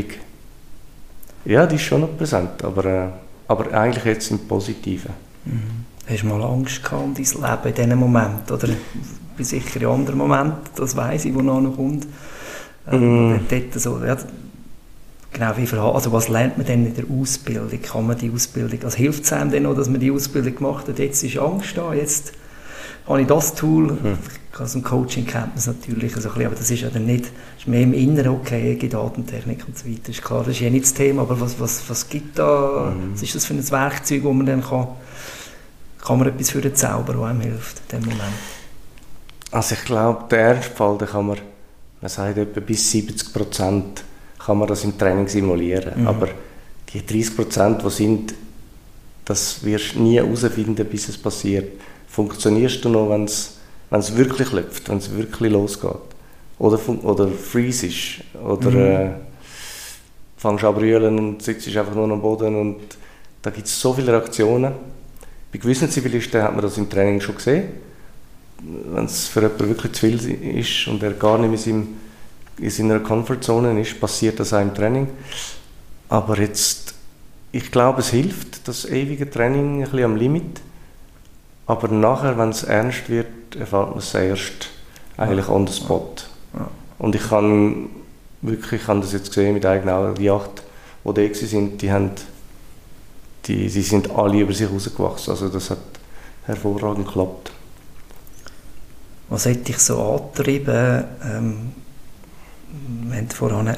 ja, die ist schon noch präsent, aber eigentlich jetzt im Positiven. Hast du mal Angst gehabt um dein Leben in diesem Moment? Oder bei sicher in anderen Momenten, das weiss ich, wo noch kommt. Dort so, ja, genau, also was lernt man denn in der Ausbildung? Kann man die Ausbildung, also hilft es einem denn noch, dass man die Ausbildung gemacht hat? Jetzt ist Angst da, jetzt habe ich das Tool. Aus dem Coaching kennt man es natürlich so ein bisschen, aber das ist ja dann nicht, ist mehr im Inneren, okay, Datentechnik und so weiter, ist klar, das ist ja nicht das Thema, aber was gibt da, was ist das für ein Werkzeug, wo man dann kann man etwas für den Zauber, der einem hilft in dem Moment? Also ich glaube, der Ernstfall, da kann man sagt, etwa bis 70% kann man das im Training simulieren, aber die 30%, die sind, das wirst du nie herausfinden, bis es passiert. Funktionierst du noch, wenn es wirklich läuft, wenn es wirklich losgeht? Oder freeze ist, oder fängst an zu brüllen und sitzt einfach nur am Boden und da gibt es so viele Reaktionen. Bei gewissen Zivilisten hat man das im Training schon gesehen. Wenn es für jemanden wirklich zu viel ist und er gar nicht in seiner Comfortzone ist, passiert das auch im Training. Aber jetzt, ich glaube, es hilft, das ewige Training ein bisschen am Limit. Aber nachher, wenn es ernst wird, erfahrt man es erst eigentlich on the spot. Ja. Und ich habe das jetzt gesehen mit eigenen Augen, die 8, die da waren, die sind alle über sich herausgewachsen. Also das hat hervorragend geklappt. Was hat dich so angetrieben? Wir haben vorhin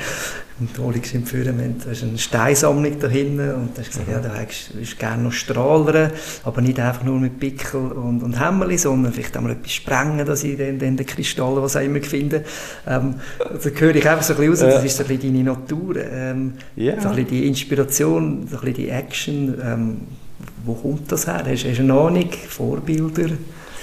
du hast eine Steinsammlung da hinten und du hast gesagt, ja, du würdest gerne noch strahlern, aber nicht einfach nur mit Pickel und Hämmerli, sondern vielleicht auch mal etwas sprengen, dass ich dann den Kristallen, was auch immer finde. Da höre ich einfach so ein bisschen raus, das ist so ein bisschen deine Natur, so ein bisschen die Inspiration, so ein bisschen die Action. Wo kommt das her? Hast du eine Ahnung, Vorbilder?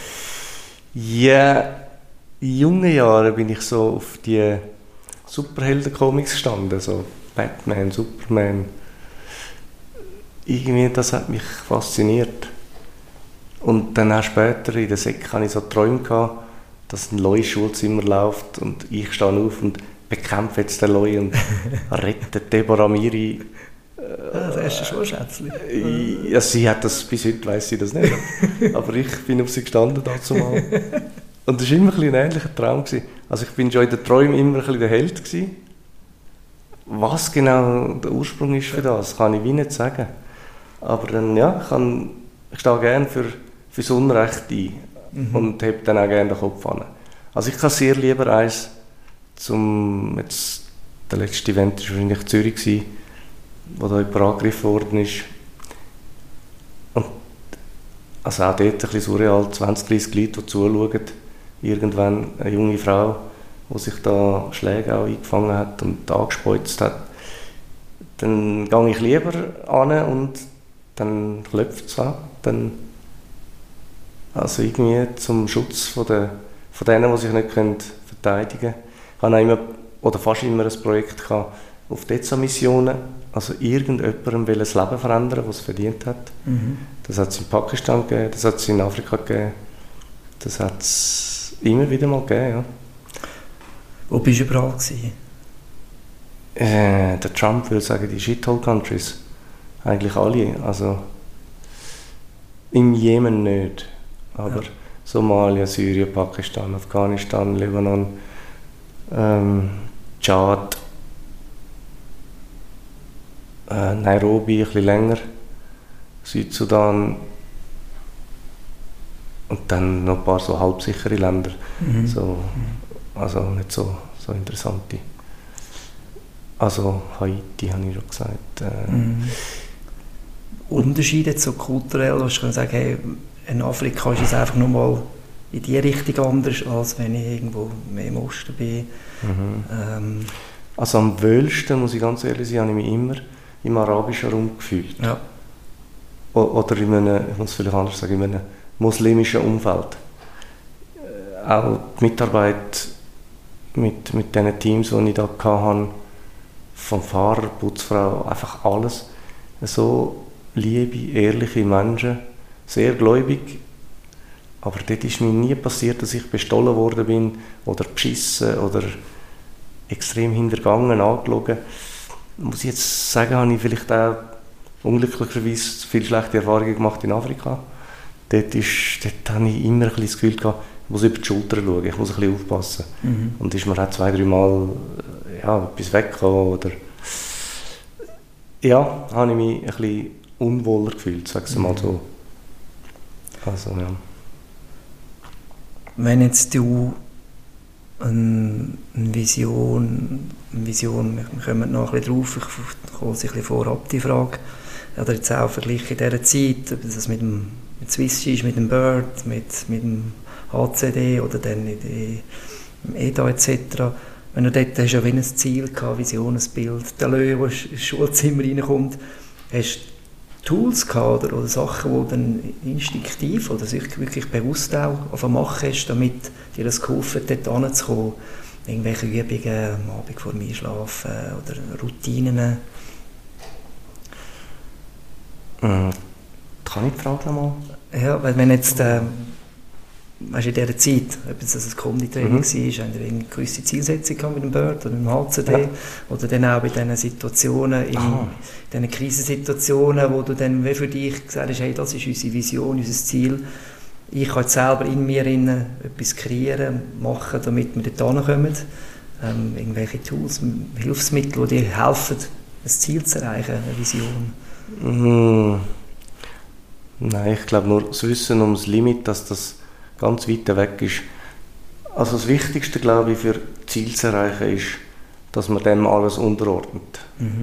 Ja, in jungen Jahren bin ich so auf die Superhelden-Comics gestanden, so Batman, Superman. Irgendwie, das hat mich fasziniert. Und dann auch später in der Sek hatte ich so Träume gehabt, dass ein Loi ins Schulzimmer läuft und ich stehe auf und bekämpfe jetzt den Loi und rette Deborah Miri. Das erste Schulschätzchen. Ja, sie hat das, bis heute weiss sie das nicht. Aber ich bin auf sie gestanden dazu mal. Und das war immer ein ähnlicher Traum. Also ich bin schon in den Träumen immer ein bisschen der Held gewesen. Was genau der Ursprung ist für das, kann ich wie nicht sagen. Aber dann, ja, ich stehe gerne fürs Unrecht ein und habe dann auch gerne den Kopf an. Also ich kann sehr lieber eins jetzt der letzte Event war wahrscheinlich Zürich gewesen, wo da jemand angegriffen worden ist. Und also auch dort ein bisschen surreal, 20, 30 Leute, die zuschauen. Irgendwann eine junge Frau, die sich da Schläge auch eingefangen hat und angespeuzt hat. Dann gehe ich lieber an und dann klopft es an. Also irgendwie zum Schutz von denen, die sich nicht verteidigen können. Ich hatte immer, oder fast immer ein Projekt gehabt, auf DEZA-Missionen, also irgendjemandem das Leben verändern, was es verdient hat. Das hat es in Pakistan gegeben, das hat es in Afrika gegeben, das hat es immer wieder mal gegeben, ja. Wo bist du überall gewesen? Der Trump will sagen, die Shithole-Countries. Eigentlich alle. Also, im Jemen nicht. Aber Somalia, Syrien, Pakistan, Afghanistan, Libanon, Tschad, Nairobi ein bisschen länger, Südsudan und dann noch ein paar so halbsichere Länder. So, also nicht so interessante. Also Haiti habe ich schon gesagt. Unterschiede so kulturell, was ich sagen, hey, in Afrika ist es einfach nur mal in die Richtung anders, als wenn ich irgendwo mehr im Osten bin. Also am wohlsten, muss ich ganz ehrlich sein, habe ich mich immer im arabischen Raum gefühlt. Ja. Oder in einem, ich muss es vielleicht anders sagen, in einem muslimischen Umfeld. Auch die Mitarbeit mit den Teams, die ich da hatte, vom Fahrer, Putzfrau, einfach alles. So liebe, ehrliche Menschen, sehr gläubig. Aber dort ist mir nie passiert, dass ich bestohlen worden bin oder beschissen oder extrem hintergangen, angelogen. Muss ich jetzt sagen, habe ich vielleicht auch unglücklicherweise viele schlechte Erfahrungen gemacht in Afrika. Dort habe ich immer ein bisschen das Gefühl gehabt, ich muss über die Schulter schauen, ich muss ein bisschen aufpassen. Und ist mir auch 2-3 Mal etwas weggekommen oder ja, habe ich mich ein bisschen unwohler gefühlt, sag ich mal so. Also, ja. Wenn jetzt du eine Vision, wir kommen noch ein bisschen drauf, ich hole sich ein bisschen vorab die Frage, oder jetzt auch verglichen in dieser Zeit, ob das mit Swiss ist, mit dem Bird, mit dem HCD oder dann im EDA etc. Wenn du dort hast, ja wie ein Ziel gehabt, Vision, ein Bild, der Löwe, der ins Schulzimmer reinkommt, hast du Tools gehabt oder Sachen, die du dann instinktiv oder sich wirklich bewusst auch machen hast, damit dir das geholfen hat, dort hinzukommen? Irgendwelche Übungen am Abend vor dem Einschlafen oder Routinen? Kann ich die Frage nochmal? Ja, weil wenn jetzt weißt, in dieser Zeit, ob es ein Kombi-Training war, haben wir eine gewisse Zielsetzung mit dem Bird oder mit dem HCD oder dann auch bei diesen Situationen, in diesen Krisensituationen, wo du dann wie für dich gesagt hast, hey, das ist unsere Vision, unser Ziel. Ich kann jetzt selber in mir etwas kreieren, machen, damit wir dort hinkommen. Irgendwelche Tools, Hilfsmittel, die dir helfen, ein Ziel zu erreichen, eine Vision. Nein, ich glaube nur das Wissen um das Limit, dass das ganz weit weg ist. Also das Wichtigste, glaube ich, für Ziel zu erreichen, ist, dass man dem alles unterordnet.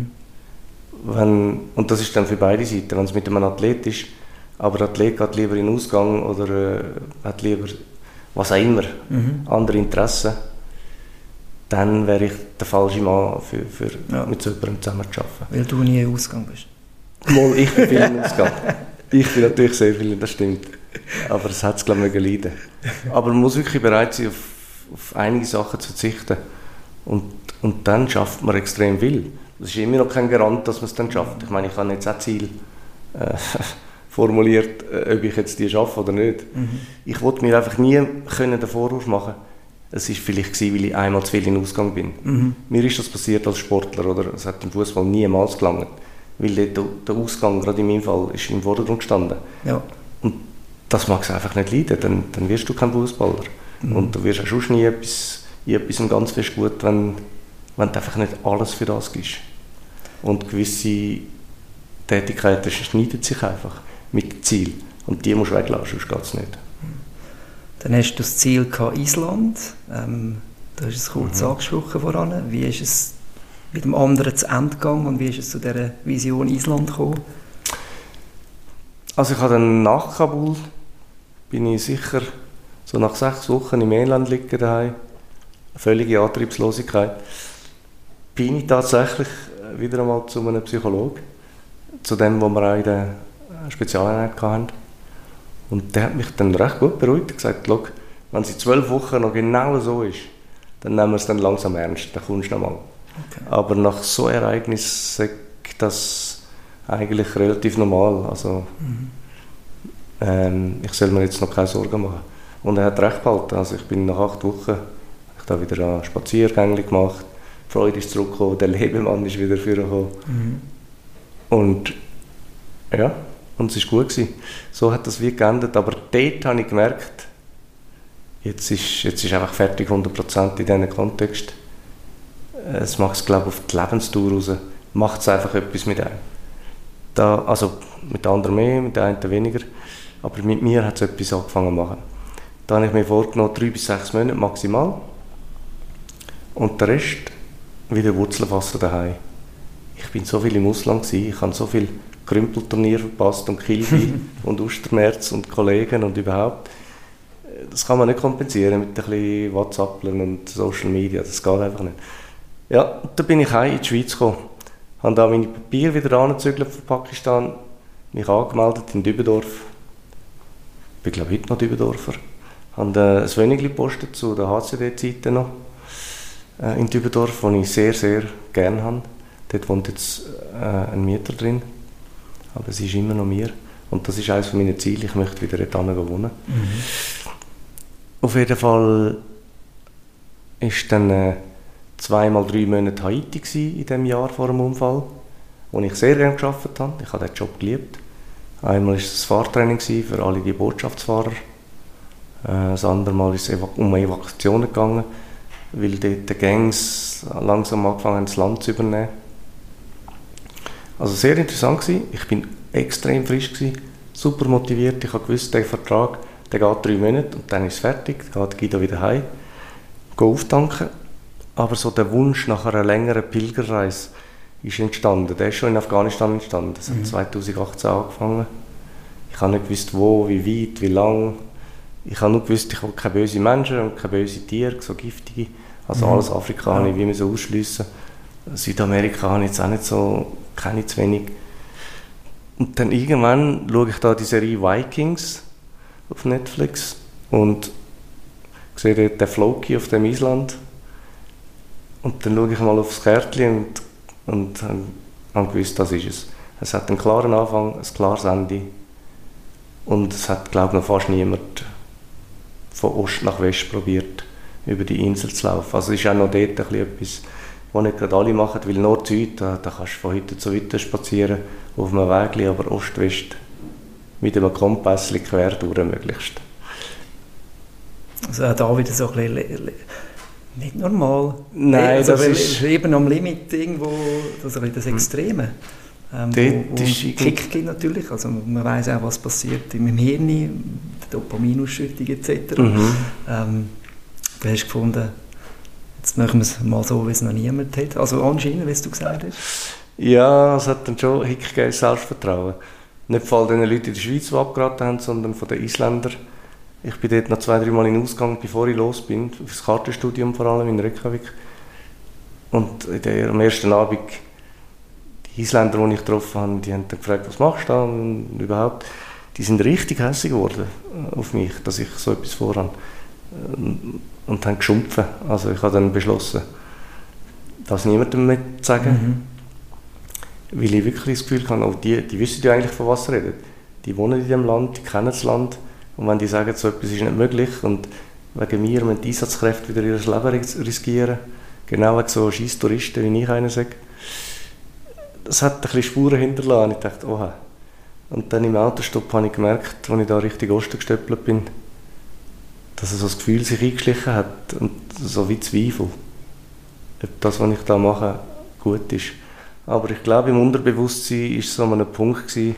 Und das ist dann für beide Seiten, wenn es mit einem Athlet ist, aber der Athlet geht lieber in den Ausgang oder hat lieber was auch immer, andere Interessen, dann wäre ich der falsche Mann für mit so jemandem zusammen zu arbeiten. Weil du nie im Ausgang bist. Mal, ich bin viel im Ausgang. Ich bin natürlich sehr viel, das stimmt. Aber es hat es, glaube ich, gelitten. Aber man muss wirklich bereit sein, auf einige Sachen zu verzichten. Und dann schafft man extrem viel. Das ist immer noch kein Garant, dass man es dann schafft. Ich meine, ich habe jetzt auch Ziel formuliert, ob ich jetzt die schaffe oder nicht. Ich wollte mir einfach nie den Vorwurf machen. Es war vielleicht, weil ich einmal zu viel in den Ausgang bin. Mir ist das passiert als Sportler, oder es hat im Fußball niemals gelangt. Weil der Ausgang, gerade in meinem Fall, ist im Vordergrund gestanden. Ja. Und das mag es einfach nicht leiden, dann wirst du kein Fußballer. Und du wirst auch schon nie in etwas ganz fest gut, wenn du einfach nicht alles für das gibst. Und gewisse Tätigkeiten schneiden sich einfach mit dem Ziel. Und die musst du weglassen, sonst geht es nicht. Dann hast du das Ziel gehabt, Island. Du hast es kurz angesprochen voran. Wie ist es mit dem anderen zu Ende gegangen und wie ist es zu dieser Vision Island gekommen? Also ich habe dann nach Kabul, bin ich sicher so nach 6 Wochen im Elend liegen daheim, völlige Antriebslosigkeit, bin ich tatsächlich wieder einmal zu einem Psychologen, zu dem, wo wir auch in der Spezialeinheit hatten. Und der hat mich dann recht gut beruhigt und gesagt, schau, wenn es in 12 Wochen noch genau so ist, dann nehmen wir es dann langsam ernst, dann kommst du noch mal. Okay. Aber nach so einem Ereignis ist das eigentlich relativ normal. Also, ich soll mir jetzt noch keine Sorgen machen. Und er hat recht behalten. Also ich bin nach 8 Wochen habe ich da wieder an Spaziergänge gemacht. Die Freude ist zurückgekommen, der Lebemann ist wieder vorgekommen. Und ja, und es war gut gewesen. So hat das wie geendet. Aber dort habe ich gemerkt, jetzt ist einfach fertig 100% in diesem Kontext. Es macht es, glaube ich, auf die Lebensdauer raus. Macht es einfach etwas mit einem. Also mit den anderen mehr, mit den einen weniger. Aber mit mir hat es etwas angefangen zu machen. Da habe ich mir vorgenommen, 3 bis 6 Monate maximal. Und der Rest wieder Wurzeln fassen daheim. Ich bin so viel im Ausland gewesen, ich habe so viele Krümpelturniere verpasst und Kilby und Ostermärz und Kollegen und überhaupt. Das kann man nicht kompensieren mit ein bisschen WhatsApplern und Social Media, das geht einfach nicht. Ja, da bin ich heim in die Schweiz gekommen. Habe da meine Papiere wieder angezügelt von Pakistan, mich angemeldet in Dübendorf. Ich bin glaube ich heute noch Dübendorfer. Habe ein Wönigli gepostet zu der HCD-Zeiten noch in Dübendorf, das ich sehr, sehr gerne habe. Dort wohnt jetzt ein Mieter drin, aber es ist immer noch mir. Und das ist eines meiner Ziele, ich möchte wieder dort wohnen. Auf jeden Fall war dann 2 mal 3 Monate Haiti in diesem Jahr vor dem Unfall, wo ich sehr gerne gearbeitet habe. Ich habe diesen Job geliebt. Einmal war es ein Fahrtraining für alle die Botschaftsfahrer. Das andere Mal ist es um Evakuationen gegangen, weil dort die Gangs langsam angefangen haben, das Land zu übernehmen. Also sehr interessant gewesen. Ich bin extrem frisch gewesen, super motiviert. Ich habe gewusst, der Vertrag der geht 3 Monate und dann ist es fertig. Dann geht Guido wieder heim, gehe auftanken. Aber so der Wunsch nach einer längeren Pilgerreise ist entstanden. Der ist schon in Afghanistan entstanden. Das hat 2018 angefangen. Ich habe nicht gewusst, wo, wie weit, wie lang. Ich habe nur gewusst, ich will keine bösen Menschen und keine bösen Tiere, so giftige. Also alles Afrika habe ich wie so ausschliessen. Südamerika habe ich jetzt auch nicht so, kenne ich zu wenig. Und dann irgendwann schaue ich da die Serie Vikings auf Netflix und sehe dort den Floki auf dem Island. Und dann schaue ich mal aufs Kärtchen und habe gewusst, das ist es. Es hat einen klaren Anfang, ein klares Ende. Und es hat, glaube ich, noch fast niemand von Ost nach West probiert, über die Insel zu laufen. Also es ist auch noch dort etwas, was nicht gerade alle machen, weil Nord-Süd, da kannst du von heute zu heute spazieren, auf einem Weg, aber Ost-West mit einem Kompass quer durch möglichst. Also auch da wieder so ein bisschen nicht normal. Nein, also das ist eben am Limit irgendwo, das Extreme. Wo Kick gibt natürlich, also man weiß auch, was passiert im Hirn, die Dopaminausschüttung etc. Du hast gefunden, jetzt machen wir es mal so, wie es noch niemand hat. Also anscheinend, wie du gesagt hast. Ja, es hat dann schon Hick gegeben, Selbstvertrauen. Nicht von all den Leuten in der Schweiz, die abgeraten haben, sondern von den Isländern. Ich bin dort noch 2-3 Mal in den Ausgang, bevor ich los bin, für das Kartenstudium vor allem in Reykjavik. Und am ersten Abend, die Isländer, die ich getroffen habe, die haben dann gefragt, was machst du da und überhaupt. Die sind richtig hässlich geworden auf mich, dass ich so etwas vorhabe. Und haben geschumpfen. Also ich habe dann beschlossen, das niemandem mehr zu sagen. Weil ich wirklich das Gefühl habe, auch die wissen ja eigentlich, von was sie reden. Die wohnen in diesem Land, die kennen das Land. Und wenn die sagen, so etwas ist nicht möglich und wegen mir müssen die Einsatzkräfte wieder ihr Leben riskieren, genau wegen so scheiß Touristen, wie ich einer sage, das hat ein bisschen Spuren hinterlassen. Ich dachte, oha. Und dann im Autostopp habe ich gemerkt, als ich da Richtung Osten gestöppelt bin, dass so das Gefühl sich eingeschlichen hat und so wie Zweifel, ob das, was ich da mache, gut ist. Aber ich glaube, im Unterbewusstsein war es so ein Punkt gewesen,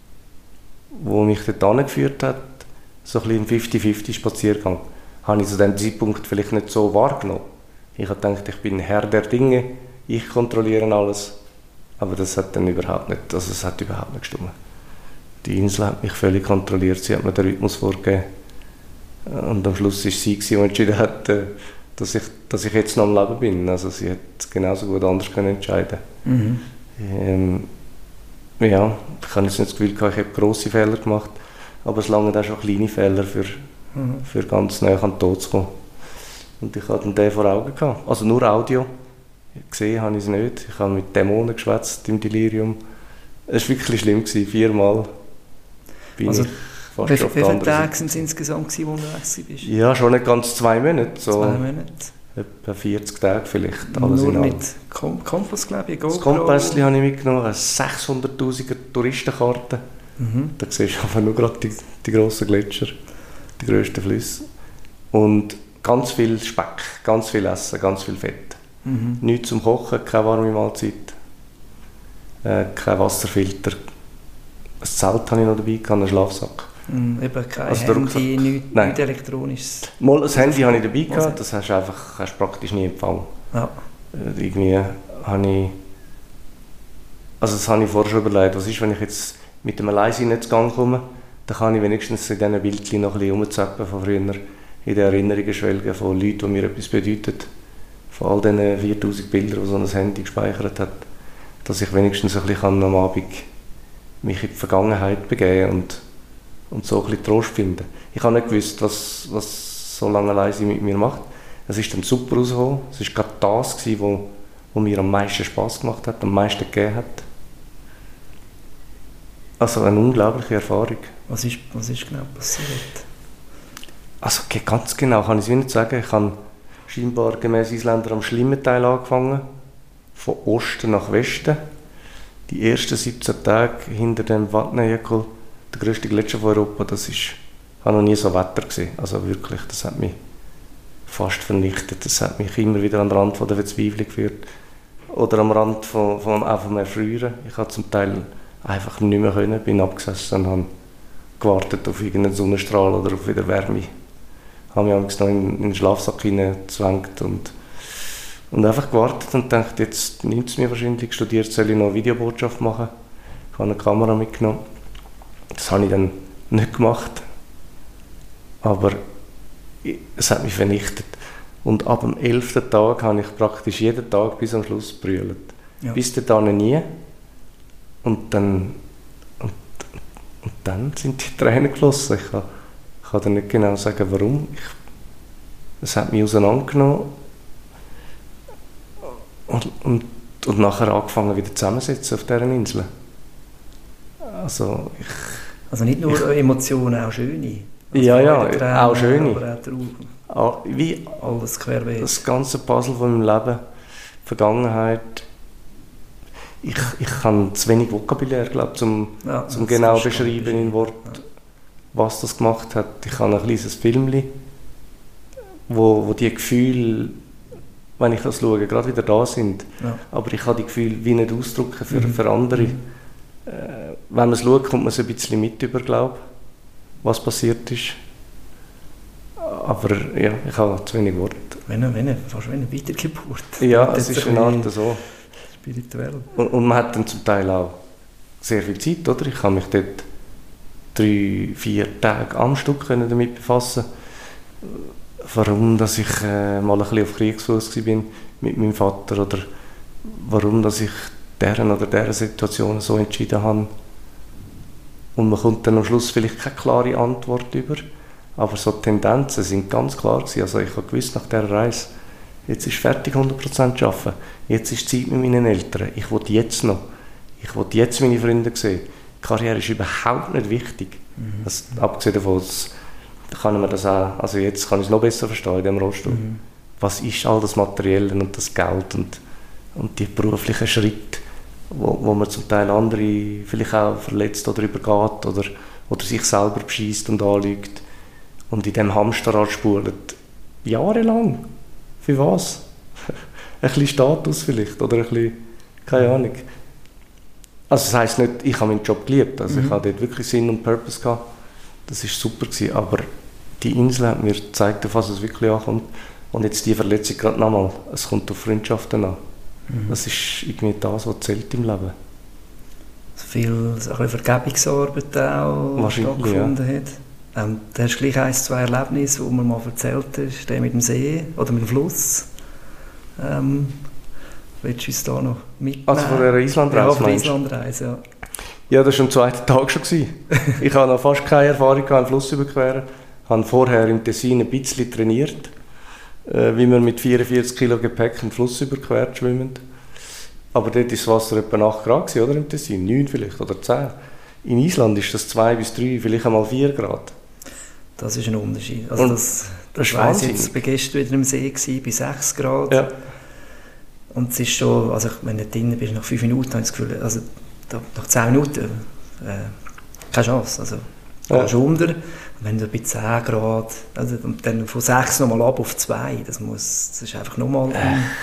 wo mich dort angeführt hat, so ein bisschen im 50-50-Spaziergang. Habe ich zu diesem Zeitpunkt vielleicht nicht so wahrgenommen. Ich habe gedacht, ich bin Herr der Dinge, ich kontrolliere alles. Aber das hat dann überhaupt nicht, also es hat überhaupt nicht gestimmt. Die Insel hat mich völlig kontrolliert, sie hat mir den Rhythmus vorgegeben. Und am Schluss war sie, die entschieden hat, dass ich jetzt noch am Leben bin. Also sie hätte genauso gut anders können entscheiden können. Ja, ich habe jetzt nicht das Gefühl, ich habe grosse Fehler gemacht, aber es langen auch schon kleine Fehler, für ganz nah an den Tod zu kommen. Und ich hatte den vor Augen gehabt. Also nur Audio. Gesehen habe ich es nicht. Ich habe mit Dämonen geschwätzt im Delirium. Es war wirklich schlimm. 4 Mal bin ich fast Wie schon auf der viele anderen Tage Seite. sind es insgesamt, gewesen, wo du unterwegs bist? Ja, schon nicht ganz 2 Monate, so 2 Monate. etwa 40 Tage vielleicht, alles Nur in allem. mit Kompass, glaube ich, GoPro. Das Kompass habe ich mitgenommen, eine 600'000er Touristenkarte. Da siehst du einfach nur gerade die grossen Gletscher, die grössten Flüsse. Und ganz viel Speck, ganz viel Essen, ganz viel Fett. Nichts zum Kochen, keine warme Mahlzeit, kein Wasserfilter. Ein Zelt habe ich noch dabei, einen Schlafsack. Eben kein Also Handy, nichts Elektronisches. Mal ein Handy habe ich dabei gehabt, das hast du praktisch nie empfangen. Ja. Irgendwie habe ich, also das habe ich vorher schon überlegt, was ist, wenn ich jetzt mit dem Alleinsein-Gang komme, dann kann ich wenigstens in diesen Bildchen noch ein bisschen rumzappen von früher, in den Erinnerungen schwelgen von Leuten, die mir etwas bedeuten, von all diesen 4000 Bildern, die so ein Handy gespeichert hat, dass ich wenigstens ein bisschen am Abend mich in die Vergangenheit begeben und so ein bisschen Trost finden. Ich habe nicht gewusst, was so lange Alleinsein mit mir macht. Es ist dann super rausgekommen. Es war gerade das, was mir am meisten Spass gemacht hat, am meisten gegeben hat. Also eine unglaubliche Erfahrung. Was ist genau passiert? Also ganz genau kann ich es nicht sagen. Ich habe scheinbar gemäss Isländer am schlimmen Teil angefangen, von Osten nach Westen. Die ersten 17 Tage hinter dem Vatnajökull, der grösste Gletscher von Europa, ich habe noch nie so Wetter gesehen. Also wirklich, das hat mich fast vernichtet. Das hat mich immer wieder an den Rand von der Verzweiflung geführt. Oder am Rand vom Erfrieren. Ich konnte zum Teil einfach nicht mehr können, bin abgesessen und habe gewartet auf irgendeinen Sonnenstrahl oder auf wieder Wärme. Ich habe mich noch in den Schlafsack hineingezwängt und einfach gewartet und gedacht, jetzt nimmt es mir wahrscheinlich, studiert, soll ich noch eine Videobotschaft machen. Ich habe eine Kamera mitgenommen. Das habe ich dann nicht gemacht. Aber es hat mich vernichtet. Und ab dem 11. Tag habe ich praktisch jeden Tag bis am Schluss gebrüllt. Ja. Bis dahin nie. Und dann sind die Tränen geflossen. Ich kann dir nicht genau sagen, warum. Es hat mich auseinandergenommen. Und nachher angefangen wieder zusammenzusetzen auf dieser Insel. Also nicht nur Emotionen, auch schöne. Also ja, Tränen, auch schöne. Aber wie alles querbeet. Das ganze Puzzle von meinem Leben, Vergangenheit. Ich habe zu wenig Vokabulär, glaube zum genau beschreiben in Wort, was das gemacht hat. Ich habe ein kleines Filmchen, wo die Gefühle, wenn ich das schaue, gerade wieder da sind. Ja. Aber ich habe die Gefühle wie nicht ausdrücken für andere. Wenn man es schaut, kommt man es ein bisschen mit über, glaube ich, was passiert ist. Aber ja, ich habe zu wenig Worte. Fast wie eine Wiedergeburt. Ja, es ist eine Art so. Spirituell. Und man hat dann zum Teil auch sehr viel Zeit, oder? Ich habe mich dort 3-4 Tage am Stück damit befassen. Warum dass ich mal ein bisschen auf Kriegsfuß war mit meinem Vater oder warum dass ich deren oder dieser Situation so entschieden habe. Und man kommt dann am Schluss vielleicht keine klare Antwort über, aber so Tendenzen sind ganz klar gewesen. Also ich habe gewusst nach dieser Reise, jetzt ist fertig 100% arbeiten, jetzt ist Zeit mit meinen Eltern, ich will jetzt noch, ich will jetzt meine Freunde sehen. Die Karriere ist überhaupt nicht wichtig. Das, abgesehen davon, kann man das auch, also jetzt kann ich es noch besser verstehen in diesem Rollstuhl. Was ist all das Materielle und das Geld und die beruflichen Schritte, wo man zum Teil andere vielleicht auch verletzt oder übergeht oder sich selber bescheisst und anlügt und in diesem Hamsterrad spult. Jahrelang. Für was? Ein bisschen Status vielleicht oder ein bisschen, keine Ahnung. Also das heisst nicht, ich habe meinen Job geliebt, also ich hatte dort wirklich Sinn und Purpose gehabt. Das war super gewesen, aber die Insel hat mir gezeigt, auf was es wirklich ankommt. Und jetzt die Verletzung gerade nochmal, es kommt auf Freundschaften an. Das ist irgendwie das, was zählt im Leben. Viel Vergebungsarbeit auch stattgefunden hat. Du hast gleich 1-2 Erlebnisse, die mir mal erzählt hast, der mit dem See oder mit dem Fluss. Willst du uns da noch mitnehmen? Also von der Islandreise? Ja, von der Islandreise, ja. Ja, das war am 2. Tag schon. Ich hatte noch fast keine Erfahrung im Fluss überqueren. Ich habe vorher im Tessin ein bisschen trainiert, wie man mit 44 Kilo Gepäck im Fluss überquert schwimmt. Aber dort war das Wasser etwa 8 Grad, oder, im Tessin? 9 vielleicht, oder 10. In Island ist das 2 bis 3, vielleicht einmal 4 Grad. Das ist ein Unterschied. Also das ist weiss wahnsinnig. jetzt, ich war gestern wieder im See, bei 6 Grad. Ja. Und es ist schon, also wenn du drinnen bist, nach 5 Minuten habe ich das Gefühl, also nach 10 Minuten keine Chance. Also gehst du unter, und wenn du bei 10 Grad, also, und dann von 6 nochmal ab auf 2, das ist einfach nochmal...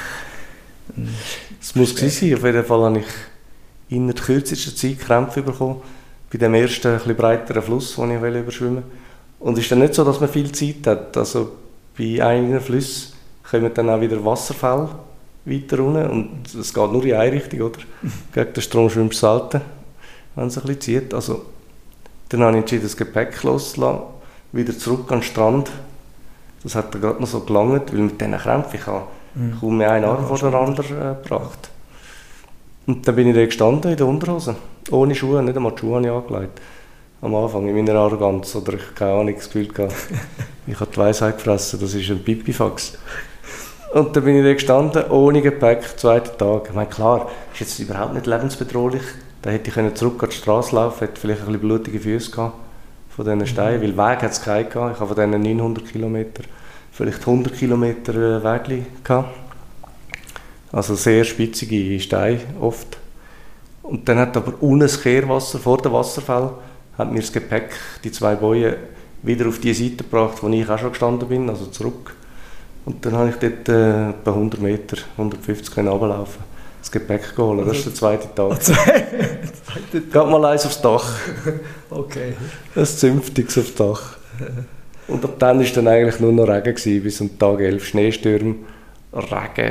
Es muss gewesen sein. Auf jeden Fall habe ich in der kürzesten Zeit Krämpfe bekommen, bei dem ersten, ein bisschen breiteren Fluss, den ich überschwimmen wollte. Und es ist dann nicht so, dass man viel Zeit hat. Also bei einigen Flüssen kommen dann auch wieder Wasserfälle weiter runter und es geht nur in eine Richtung, oder? Gegen den Strom schwimmst du selten, wenn es ein bisschen zieht. Also, dann habe ich entschieden, das Gepäck loszulassen, wieder zurück an den Strand. Das hat dann gerade noch so gelangt, weil mit diesen Krämpfen ich habe kaum mehr einen Arm vor den anderen gebracht. Und dann bin ich da gestanden in der Unterhose, ohne Schuhe, nicht einmal die Schuhe habe ich angelegt. Am Anfang in meiner Arroganz, oder ich habe keine Ahnung, das Gefühl gehabt, ich habe die Weisheit gefressen, das ist ein Pipifax. Und dann bin ich da gestanden, ohne Gepäck, 2. Tag. Ich meine, klar, ist jetzt überhaupt nicht lebensbedrohlich. Da hätte ich zurück an die Straße laufen, hätte vielleicht ein bisschen blutige Füße gehabt von diesen Steinen, weil Weg hat es keinen gehabt. Ich habe von diesen 900 Kilometern vielleicht 100 Kilometer Weg gehabt. Also sehr spitzige Steine oft. Und dann hat aber unten das Kehrwasser vor dem Wasserfall hat mir das Gepäck, die 2 Bojen, wieder auf die Seite gebracht, wo ich auch schon gestanden bin, also zurück. Und dann habe ich dort etwa 100 Meter, 150 runterlaufen, das Gepäck geholt. Das ist der 2. Tag. Geht mal eins aufs Dach. Okay. Ein zünftiges aufs Dach. Und ab dann war dann eigentlich nur noch Regen gewesen, bis um Tag 11, Schneestürme, Regen.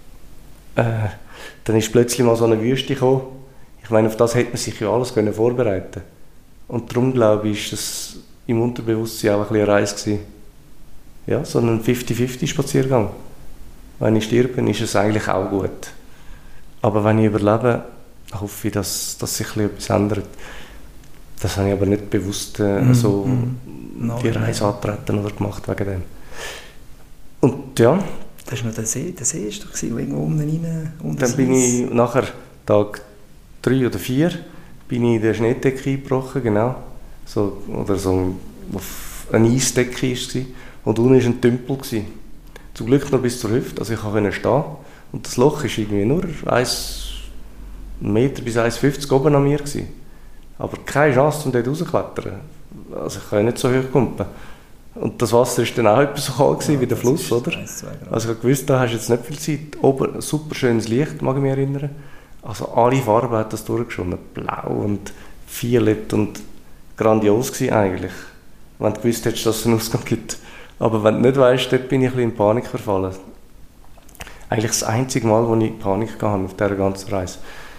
Dann ist plötzlich mal so eine Wüste gekommen. Ich meine, auf das hätte man sich ja alles vorbereiten können. Und darum, glaube ich, ist das im Unterbewusstsein auch ein bisschen eine Reise gewesen. Ja, so ein 50-50-Spaziergang. Wenn ich sterbe, ist es eigentlich auch gut. Aber wenn ich überlebe, hoffe ich, dass sich etwas ändert. Das habe ich aber nicht bewusst die Reise angetreten oder gemacht wegen dem. Und ja. Das war noch der See ist doch gewesen, irgendwo unten rein. Dann bin ich nachher, Tag 3 oder 4, bin ich in der Schneedecke eingebrochen, genau. So auf eine Eisdecke war es. Und unten war ein Tümpel. Zum Glück noch bis zur Hüfte, also ich konnte stehen. Und das Loch war irgendwie nur 1 Meter bis 1,50 oben an mir. Aber keine Chance, um dort rauszuklettern. Also ich kann nicht so hoch kumpen. Und das Wasser war dann auch etwa so kalt wie der Fluss, oder? Also ich wusste, da hast du jetzt nicht viel Zeit. Oben super schönes Licht, mag ich mich erinnern. Also alle Farben hat das durchgeschonnen. Blau und violett und grandios gewesen eigentlich. Wenn du gewusst hättest, dass es einen Ausgang gibt. Aber wenn du nicht weißt, dort bin ich ein bisschen in Panik verfallen. Eigentlich das einzige Mal, wo ich Panik hatte auf dieser ganzen Reise.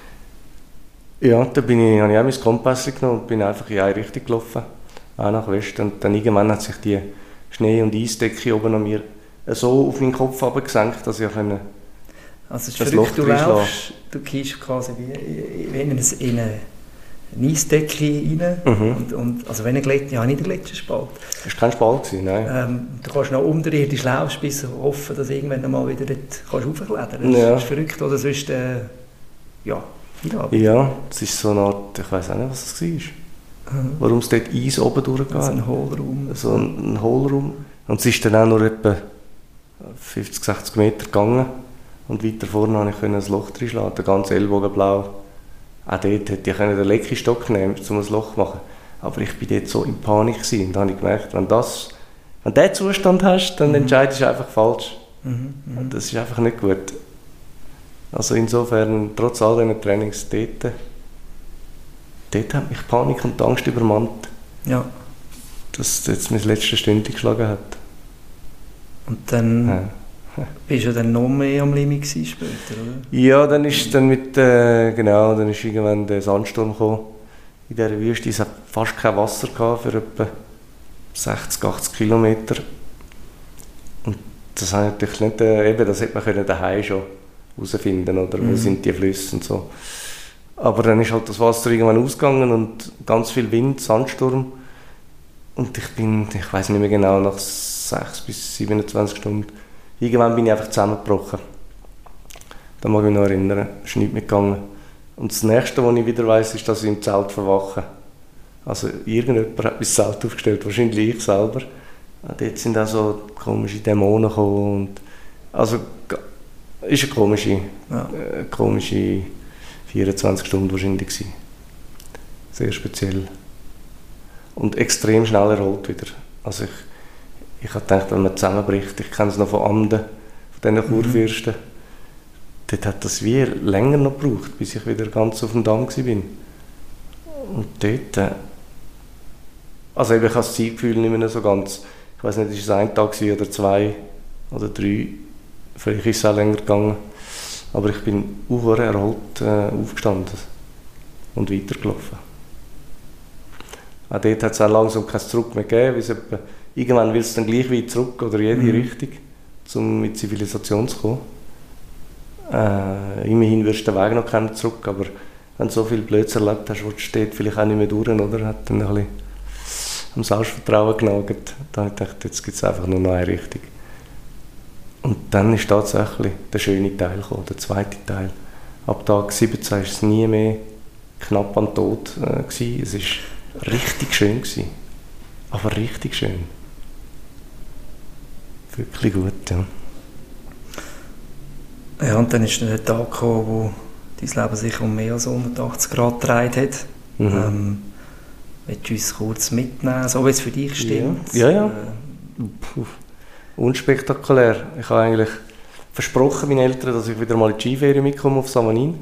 Ja, da habe ich auch mein Kompass genommen und bin einfach in eine Richtung gelaufen. Auch nach Westen. Und dann irgendwann hat sich die Schnee- und Eisdecke oben an mir so auf meinen Kopf gesenkt, dass ich also es ist verrückt, du gehst quasi wie in eine Eisdecke rein. Und also wenn nicht ein Gletscherspalt. Das war kein Spalt, nein. Du kannst noch unterirdisch laufen, bis du hoffen, dass du irgendwann mal wieder dort hochklettern kannst. Ja. Das ist verrückt, oder sonst, ja. Es ist so eine Art, ich weiss auch nicht, was es war. Warum es dort Eis oben durchgeht. So ein Hohlraum. So ein Hohlraum. Und es ist dann auch nur etwa 50, 60 Meter gegangen. Und weiter vorne konnte ich ein Loch reinschlagen, der ganze Ellbogen blau. Auch dort hätte ich den Leckistock nehmen können, um ein Loch zu machen. Aber ich war dort so in Panik gewesen. Und da habe ich gemerkt, wenn du diesen Zustand hast, dann entscheidest du einfach falsch. Und das ist einfach nicht gut. Also insofern, trotz all diesen Trainings, dort hat mich Panik und Angst übermannt. Ja. Dass jetzt mein letztes Stündchen geschlagen hat. Und dann bist du dann noch mehr am Limit später, oder? Ja, dann ist irgendwann der Sandsturm gekommen. In dieser Wüste es hat fast kein Wasser gehabt für etwa 60, 80 Kilometer. Und das habe ich natürlich nicht, das hätte man daheim schon herausfinden, oder? Wo sind die Flüsse und so. Aber dann ist halt das Wasser irgendwann ausgegangen und ganz viel Wind, Sandsturm. Und ich weiss nicht mehr genau, nach 6 bis 27 Stunden, irgendwann bin ich einfach zusammengebrochen. Da mag ich mich noch erinnern, es ist nichts mehr gegangen. Und das Nächste, was ich wieder weiss, ist, dass ich im Zelt verwache. Also irgendjemand hat mein Zelt aufgestellt, wahrscheinlich ich selber. Dort sind auch so komische Dämonen gekommen. Und also ist eine komische 24 Stunden wahrscheinlich gewesen. Sehr speziell. Und extrem schnell erholt wieder. Also ich habe gedacht, wenn man zusammenbricht, ich kenne es noch von anderen, von diesen Kurfürsten, dort hat das wie länger noch gebraucht, bis ich wieder ganz auf dem Damm war. Und dort, also ich habe das Zeitgefühl nicht mehr so ganz, ich weiß nicht, ist es ein Tag oder 2 oder 3, vielleicht ist es auch länger gegangen, aber ich bin erholt aufgestanden und weitergelaufen. Auch dort hat es auch langsam kein Zurück mehr gegeben, irgendwann will es dann gleich weit zurück oder in jede Richtung, um in die Zivilisation zu kommen. Immerhin wirst du den Weg noch kennen zurück, aber wenn du so viel Blödsinn erlebt hast, willst du vielleicht auch nicht mehr durch, oder? Hat dann ein bisschen am Selbstvertrauen genagt. Da habe ich gedacht, jetzt gibt es einfach nur noch eine Richtung. Und dann ist tatsächlich der schöne Teil gekommen, der zweite Teil. Ab Tag 17 war es nie mehr knapp an Tod. Es war richtig schön. Aber richtig schön. Wirklich gut, ja. Ja, und dann ist der Tag gekommen, wo dein Leben sich um mehr als 180 Grad gedreht hat. Willst du uns kurz mitnehmen, so wie es für dich stimmt? Ja. Unspektakulär. Ich habe eigentlich versprochen meinen Eltern, dass ich wieder mal in die Skiferien mitkomme auf Samanin.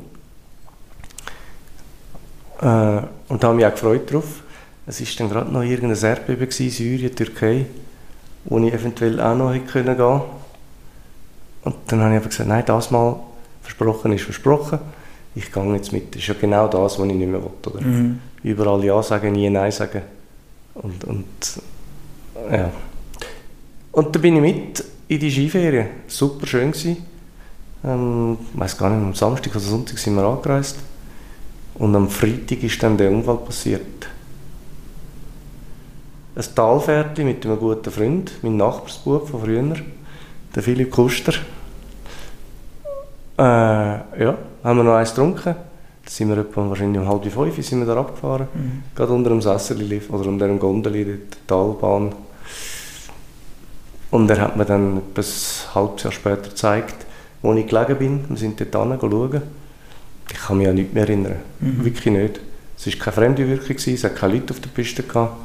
Und da habe ich mich auch gefreut drauf. Es war dann gerade noch irgendein Erdbeben, Syrien, Türkei, wo ich eventuell auch noch hätte gehen können. Und dann habe ich aber gesagt, nein, das Mal versprochen ist versprochen. Ich gehe jetzt mit. Das ist ja genau das, was ich nicht mehr will. Oder? Überall Ja sagen, nie Nein sagen. Und ja. Und dann bin ich mit in die Skiferien. Super schön gewesen. Ich weiss gar nicht, am Samstag oder Sonntag sind wir angereist. Und am Freitag ist dann der Unfall passiert. Ein Talfährtchen mit einem guten Freund, mein Nachbarsbub von früher, der Philipp Kuster. Ja, haben wir noch eins getrunken. Da sind wir etwa wahrscheinlich um 4:30 sind wir da abgefahren. Gerade unter dem Sessellift oder unter dem Gondeli, der Talbahn. Und er hat mir dann etwa ein halbes Jahr später gezeigt, wo ich gelegen bin. Wir sind dort hingeschaut. Ich kann mich an nichts mehr erinnern. Wirklich nicht. Es war keine fremde Wirkung, es hat keine Leute auf der Piste gehabt.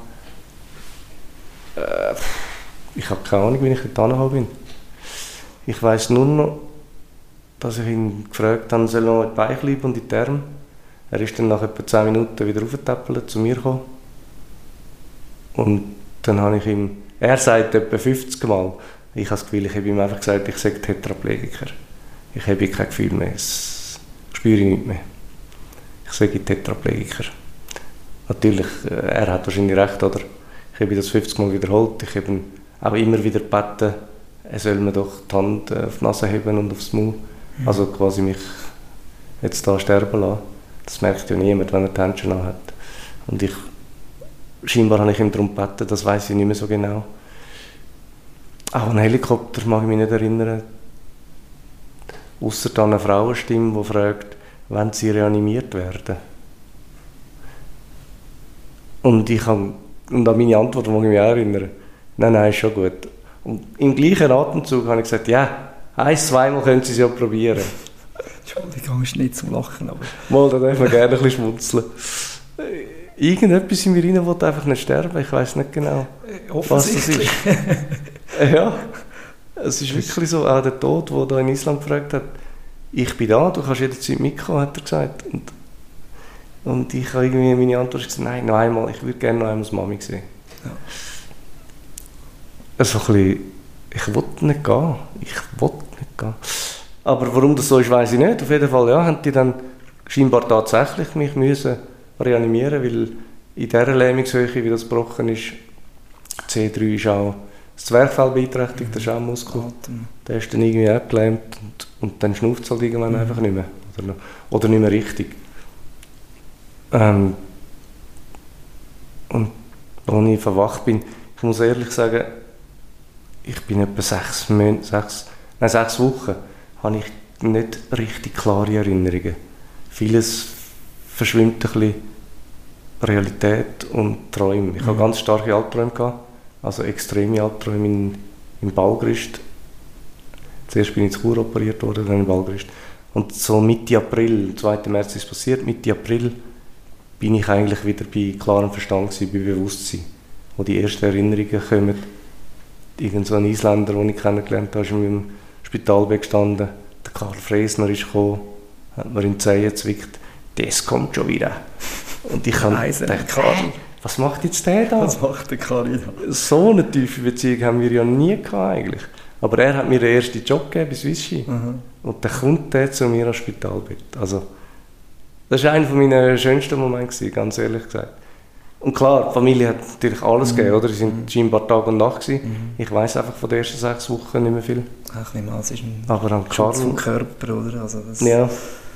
Ich habe keine Ahnung, wie ich dort hingekommen bin. Ich weiss nur noch, dass ich ihn gefragt habe, soll er noch in die Beine bleiben und in die Arme. Er ist dann nach etwa 10 Minuten wieder raufgetappelt, zu mir gekommen. Und dann habe ich ihm, er sagt etwa 50 Mal, ich habe das Gefühl, ich habe ihm einfach gesagt, ich sei Tetraplegiker. Ich habe kein Gefühl mehr, das spüre ich nicht mehr. Ich sage Tetraplegiker. Natürlich, er hat wahrscheinlich recht, oder? Ich habe das 50 Mal wiederholt. Ich habe ihn auch immer wieder gebeten, er soll mir doch die Hand auf die Nase heben und aufs Maul. Also quasi mich jetzt da sterben lassen. Das merkt ja niemand, wenn er die Hände schon hat. Und scheinbar habe ich ihm darum gebeten, das weiss ich nicht mehr so genau. Auch an Helikopter mag ich mich nicht erinnern. Ausser dann eine Frauenstimme, die fragt, wenn sie reanimiert werden. Und an meine Antwort mag ich mich auch erinnern. Nein, ist schon gut. Und im gleichen Atemzug habe ich gesagt, ja, 1-2 Mal können Sie es ja probieren. Entschuldigung, ist nicht zum Lachen, aber... Mal, da darf man gerne ein bisschen schmunzeln. Irgendetwas in mir rein will einfach nicht sterben, ich weiss nicht genau, was das ist. Ja, es ist wirklich so, auch der Tod, der da in Island gefragt hat, ich bin da, du kannst jederzeit mitkommen, hat er gesagt. Und ich habe irgendwie meine Antwort gesagt, nein, noch einmal, ich würde gerne noch einmal Mami sehen. Ja. Also ein bisschen, ich will nicht gehen. Aber warum das so ist, weiss ich nicht. Auf jeden Fall, ja, haben die dann scheinbar tatsächlich mich müssen reanimieren, weil in dieser Lähmungshöhe, wie das gebrochen ist, C3 ist auch das Zwerchfell beeinträchtigt, der Schammuskel. Der ist dann irgendwie auch gelähmt und dann schnauft es halt irgendwann einfach nicht mehr. Oder nicht mehr richtig. Und als ich verwacht bin, ich muss ehrlich sagen, ich bin etwa 6 Wochen, habe ich nicht richtig klare Erinnerungen. Vieles verschwimmt ein bisschen Realität und Träume. Ich habe ganz starke Albträume gehabt, also extreme Albträume im Ballgerüst. Zuerst bin ich in Chur operiert worden, dann im Ballgerüst. Und so Mitte April, 2. März ist es passiert, Mitte April bin ich eigentlich wieder bei klarem Verstand gewesen, bei Bewusstsein. Wo die ersten Erinnerungen kommen. Irgend so ein Isländer, den ich kennengelernt habe, ist in meinem Spitalbett gestanden. Der Karl Fresner ist gekommen, hat mir in die Zehen gezwickt. Das kommt schon wieder. Und ich habe gedacht, was macht jetzt der da? Was macht der Karl da? So eine tiefe Beziehung haben wir ja nie gehabt eigentlich. Aber er hat mir den ersten Job gegeben bei Swissi. Und dann kommt der zu mir ans Spitalbett. Also, das war einer meiner schönsten Momente, ganz ehrlich gesagt. Und klar, die Familie hat natürlich alles gegeben, oder? Sie waren scheinbar Tag und Nacht gewesen. Ich weiss einfach von den ersten 6 Wochen nicht mehr viel. Ach, nicht mal, es ist ein Aber an Schutz vom Körper, oder? Also das ja.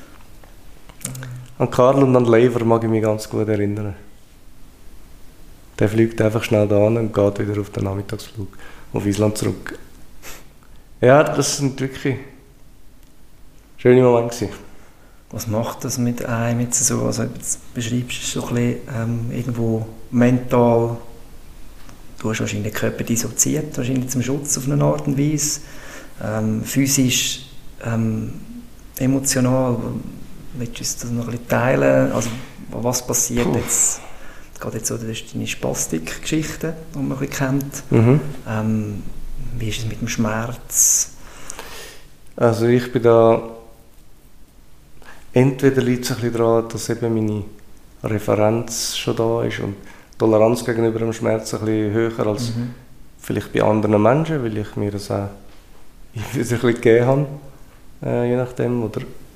An Karl und an Lever mag ich mich ganz gut erinnern. Der fliegt einfach schnell da an und geht wieder auf den Nachmittagsflug auf Island zurück. Ja, das sind wirklich schöne Momente. Was macht das mit einem jetzt so? Also jetzt beschreibst du es so ein bisschen, irgendwo mental. Du hast wahrscheinlich den Körper dissoziiert, wahrscheinlich zum Schutz auf eine Art und Weise. Physisch, emotional. Willst du das noch ein bisschen teilen? Also was passiert jetzt? Es geht jetzt so, das ist deine Spastik-Geschichte, die man ein bisschen kennt. Wie ist es mit dem Schmerz? Also ich bin da... Entweder liegt es ein bisschen daran, dass eben meine Referenz schon da ist und die Toleranz gegenüber dem Schmerz ein bisschen höher als vielleicht bei anderen Menschen, weil ich mir das auch ein bisschen gegeben habe, je nachdem.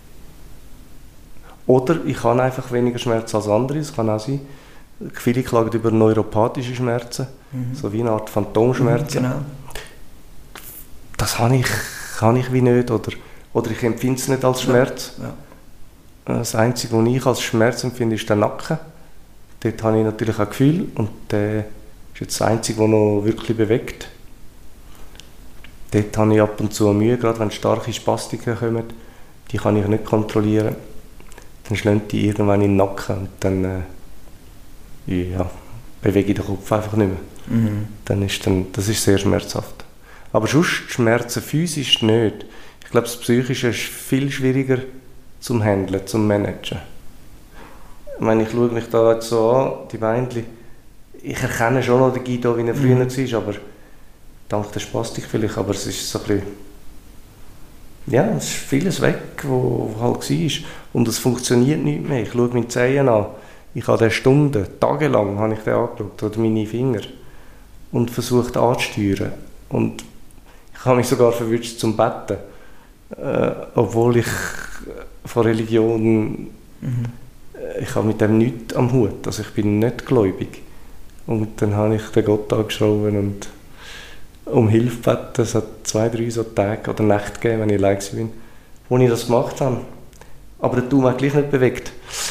Oder ich habe einfach weniger Schmerz als andere, das kann auch sein. Viele klagen über neuropathische Schmerzen, so wie eine Art Phantomschmerzen. Genau. Das habe ich wie nicht, oder ich empfinde es nicht als Schmerz. Ja. Das Einzige, was ich als Schmerz empfinde, ist der Nacken. Dort habe ich natürlich ein Gefühl und der ist jetzt das Einzige, was noch wirklich bewegt. Dort habe ich ab und zu Mühe, gerade wenn starke Spastiken kommen, die kann ich nicht kontrollieren. Dann schlägt die irgendwann in den Nacken und dann bewege ich den Kopf einfach nicht mehr. Das ist sehr schmerzhaft. Aber sonst Schmerzen physisch nicht. Ich glaube, das Psychische ist viel schwieriger zum Handeln, zum Managen. Ich meine, ich schaue mich da jetzt so an, die Beinchen. Ich erkenne schon noch den Guido, wie er früher war, aber dank der Spastik vielleicht, aber es ist so ein bisschen... Ja, es ist vieles weg, was halt war. Und es funktioniert nicht mehr. Ich schaue meine Zehen an. Ich habe den Stunden, tagelang habe ich den angeschaut, oder meine Finger. Und versucht anzusteuern. Und ich habe mich sogar verwünscht zum Betten. Obwohl ich von Religion, ich habe mit dem nichts am Hut, also ich bin nicht gläubig. Und dann habe ich den Gott angeschrieben und um Hilfe gebeten. Es hat 2, 3 so Tage oder Nächte gegeben, wenn ich allein bin, wo ich das gemacht habe. Aber der Daumen hat gleich nicht bewegt.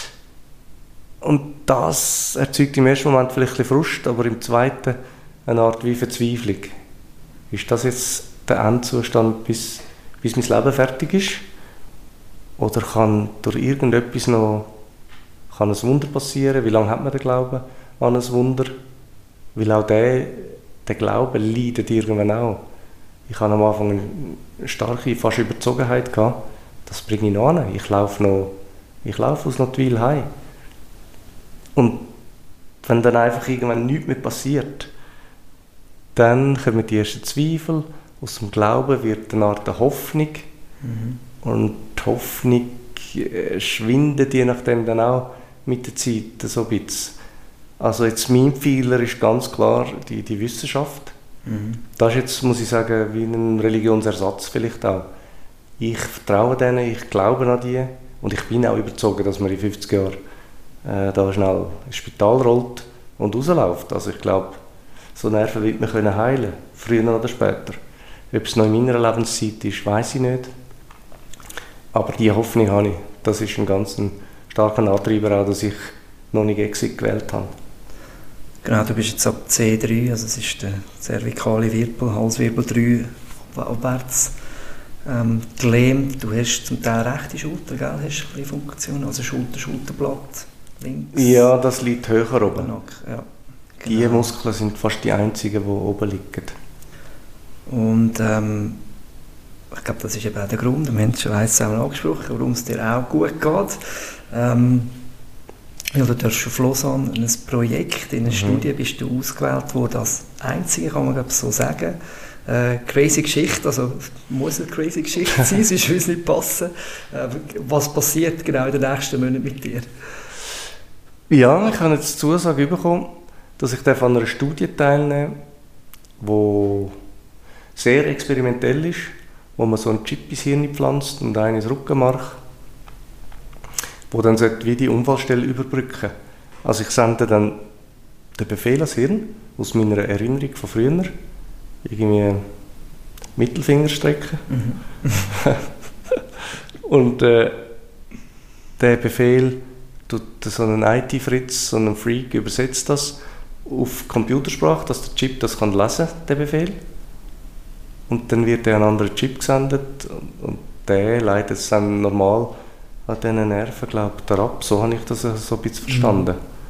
Und das erzeugt im ersten Moment vielleicht ein bisschen Frust, aber im zweiten eine Art wie Verzweiflung. Ist das jetzt der Endzustand, bis mein Leben fertig ist? Oder kann durch irgendetwas noch ein Wunder passieren? Wie lange hat man den Glauben an ein Wunder? Weil auch der Glaube leidet irgendwann auch. Ich hatte am Anfang eine starke, fast Überzogenheit gehabt. Das bringe ich noch an. Ich laufe aus Notwil heim. Und wenn dann einfach irgendwann nichts mehr passiert, dann kommen die ersten Zweifel. Aus dem Glauben wird eine Art Hoffnung. Und die Hoffnung schwindet je nachdem dann auch mit der Zeit so ein bisschen. Also jetzt mein Pfeiler ist ganz klar die Wissenschaft. Das ist jetzt, muss ich sagen, wie ein Religionsersatz vielleicht auch. Ich vertraue denen, ich glaube an die und ich bin auch überzeugt, dass man in 50 Jahren da schnell ins Spital rollt und rausläuft. Also ich glaube, so Nerven wird man können heilen, früher oder später. Ob es noch in meiner Lebenszeit ist, weiß ich nicht. Aber diese Hoffnung habe ich. Das ist ein ganz starker Antreiber auch, dass ich noch nicht Exit gewählt habe. Genau, du bist jetzt ab C3, also es ist der cervikale Wirbel, Halswirbel 3 abwärts gelähmt. Du hast zum Teil rechte Schulter, gell? Hast ein bisschen Funktion, also Schulterblatt. links. Ja, das liegt höher oben. Ja, Die genau. Muskeln sind fast die einzigen, die oben liegen. Und ich glaube, das ist eben auch der Grund, wir haben es schon eins auch angesprochen, warum es dir auch gut geht. Ja, du darfst auf Lausanne ein Projekt, in einer Studie bist du ausgewählt worden, als einzige, kann man glaube ich so sagen. Crazy Geschichte, also muss eine crazy Geschichte sein, sonst würde es nicht passen. Was passiert genau in den nächsten Monaten mit dir? Ja, ich habe jetzt die Zusage bekommen, dass ich an einer Studie teilnehme, die sehr experimentell ist, wo man so einen Chip ins Hirn pflanzt und einen ins Rückenmark, wo dann wie die Unfallstelle überbrücken. Also ich sende dann den Befehl ans Hirn aus meiner Erinnerung von früher, irgendwie Mittelfinger strecken. Und der Befehl tut so einen IT-Fritz, so einen Freak, übersetzt das auf Computersprache, dass der Chip das kann lesen, der Befehl. Und dann wird der an einen anderen Chip gesendet und der leitet es dann normal an diesen Nerven, glaube ich, ab. So habe ich das so ein bisschen verstanden.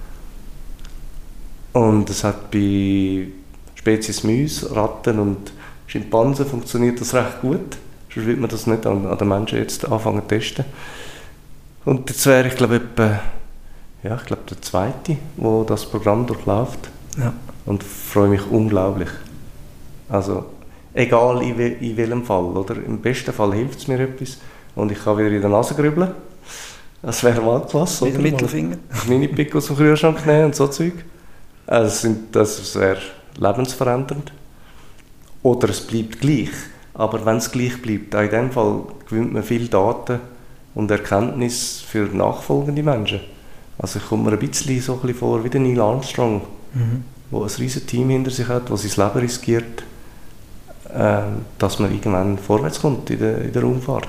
Und es hat bei Spezies Mäuse, Ratten und Schimpansen funktioniert das recht gut. Sonst würde man das nicht an den Menschen jetzt anfangen zu testen. Und jetzt wäre ich glaube der zweite, der das Programm durchläuft. Ja. Und freue mich unglaublich. Also, egal in welchem Fall, oder? Im besten Fall hilft es mir etwas und ich kann wieder in der Nase grübeln. Das wäre mal klasse. Mit dem Mittelfinger. Mini-Pick aus dem Kühlschrank nehmen und so Zeug. Also, das wäre lebensverändernd. Oder es bleibt gleich. Aber wenn es gleich bleibt, auch in dem Fall gewinnt man viele Daten und Erkenntnis für nachfolgende Menschen. Also ich komme mir ein bisschen vor wie der Neil Armstrong, der ein riesiges Team hinter sich hat, das sein Leben riskiert, dass man irgendwann vorwärts kommt in der Raumfahrt.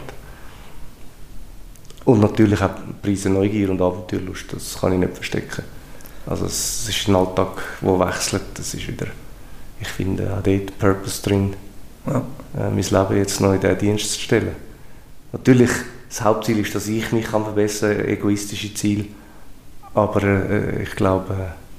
Und natürlich auch Preise Neugier und Abenteuerlust, das kann ich nicht verstecken. Also es ist ein Alltag, der wechselt, das ist wieder, ich finde auch dort Purpose drin, mein Leben jetzt noch in diesen Dienst zu stellen. Natürlich, das Hauptziel ist, dass ich mich verbessern kann, egoistische Ziele, aber ich glaube,